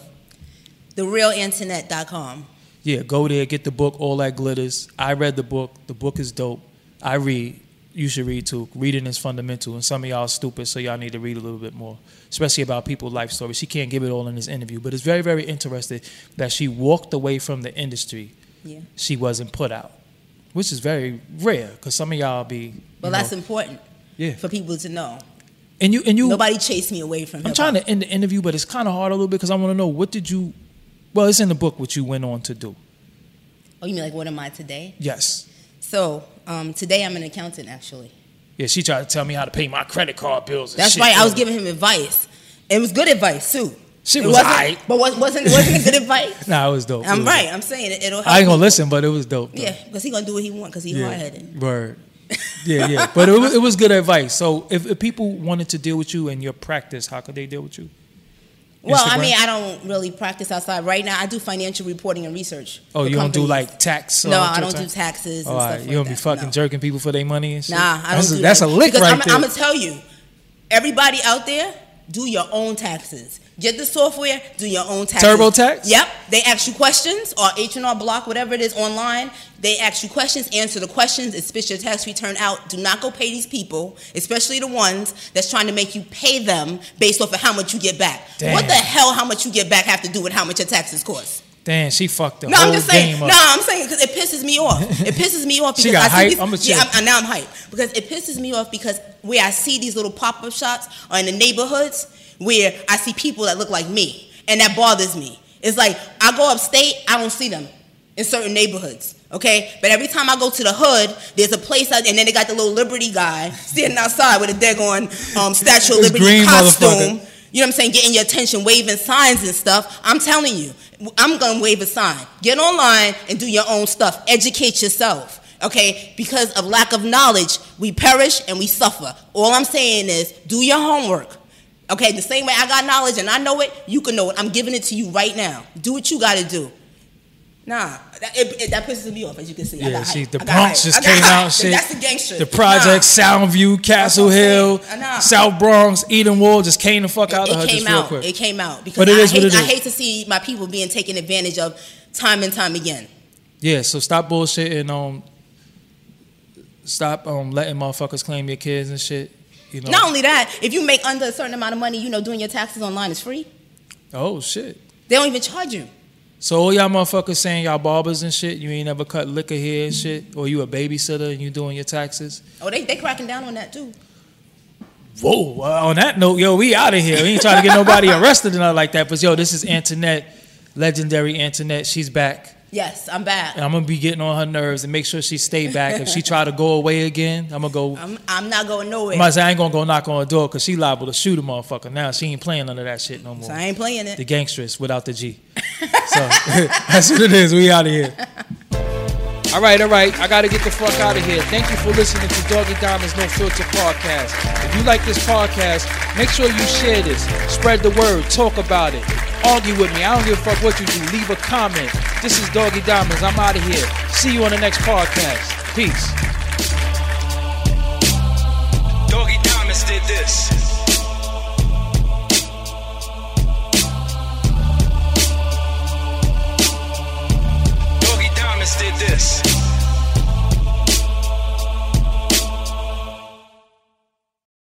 the real internet dot com. Yeah, go there, get the book, All That Glitters. I read the book. The book is dope. I read. You should read too. Reading is fundamental, and some of y'all are stupid, so y'all need to read a little bit more, especially about people's life stories. She can't give it all in this interview, but it's very, very interesting that she walked away from the industry. Yeah. She wasn't put out, which is very rare because some of y'all be. Well, you that's know, important yeah. for people to know. And you and you. Nobody chased me away from I'm hip-hop. trying to end the interview, but it's kind of hard a little bit because I want to know what did you. Well, it's in the book what you went on to do. Oh, you mean like what am I today? Yes. So, um, today I'm an accountant, actually. Yeah, she tried to tell me how to pay my credit card bills. And That's shit. right. I was giving him advice. It was good advice, too. Shit It was wasn't, aight. But was, wasn't, wasn't it good advice? Nah, it was dope. It I'm was right. dope. I'm saying it, it'll help. I ain't gonna me. listen, but it was dope. Though. Yeah, because he going to do what he want because he yeah. hard-headed. Word. Yeah, yeah. But it was, it was good advice. So if, if people wanted to deal with you in your practice, how could they deal with you? Well, I Instagram? mean, I don't really practice outside. Right now, I do financial reporting and research. Oh, for you don't do companies. like tax? No, uh, I don't time? do taxes and All stuff right, like you don't that. be fucking no. jerking people for their money and shit? Nah, I don't that's do a, that. That's a lick because right I'm, there. I'm going to tell you, everybody out there, do your own taxes. Get the software, do your own taxes. TurboTax? Yep. They ask you questions, or H and R Block, whatever it is online. They ask you questions, answer the questions, it spits your tax return out. Do not go pay these people, especially the ones that's trying to make you pay them based off of how much you get back. Damn. What the hell how much you get back have to do with how much your taxes cost? Damn, she fucked the No, whole I'm just saying. game No, up. I'm saying because it pisses me off. It pisses me off because She got I see hype? these, I'ma yeah, chill. I'm, now I'm hyped because it pisses me off because where I see these little pop-up shops are in the neighborhoods where I see people that look like me, and that bothers me. It's like I go upstate, I don't see them in certain neighborhoods. Okay, but every time I go to the hood, there's a place out, and then they got the little Liberty guy standing outside with a daggone um, Statue of This Liberty green costume. motherfucker. You know what I'm saying? Getting your attention, waving signs and stuff. I'm telling you, I'm going to wave a sign. Get online and do your own stuff. Educate yourself, okay? Because of lack of knowledge, we perish and we suffer. All I'm saying is do your homework, okay? The same way I got knowledge and I know it, you can know it. I'm giving it to you right now. Do what you got to do. Nah, that, it, it, that pisses me off, as you can see. I Yeah, got see, hype. the I got Bronx hype. just I got came hype. out, shit. That's the gangster. The project, Soundview, Castle That's what I'm Hill, saying. Nah. South Bronx, Eden Wall just came the fuck out It, of her it came just real out. quick. It came out because But it I, is what hate, it I is. hate to see my people being taken advantage of time and time again. Yeah, so stop bullshitting. Um, stop um letting motherfuckers claim your kids and shit. You know. Not only that, if you make under a certain amount of money, you know, doing your taxes online is free. Oh shit. They don't even charge you. So all y'all motherfuckers saying y'all barbers and shit, you ain't never cut liquor here and shit, or you a babysitter and you doing your taxes. Oh, they they cracking down on that too. Whoa. Well, on that note, yo, we out of here. We ain't trying to get nobody arrested and nothing like that. But yo, this is Antoinette, legendary Antoinette. She's back. Yes, I'm back. And I'm gonna be getting on her nerves and make sure she stay back. If she try to go away again, I'm gonna go. I'm, I'm not going nowhere. I might say I ain't gonna go knock on her door because she liable to shoot a motherfucker. Now she ain't playing none of that shit no more. So I ain't playing it. The gangstress without the G. So that's what it is. We out of here. All right, all right. I got to get the fuck out of here. Thank you for listening to Doggy Diamond's No Filter podcast. If you like this podcast, make sure you share this. Spread the word. Talk about it. Argue with me. I don't give a fuck what you do. Leave a comment. This is Doggy Diamonds. I'm out of here. See you on the next podcast. Peace. Doggy Diamonds did this.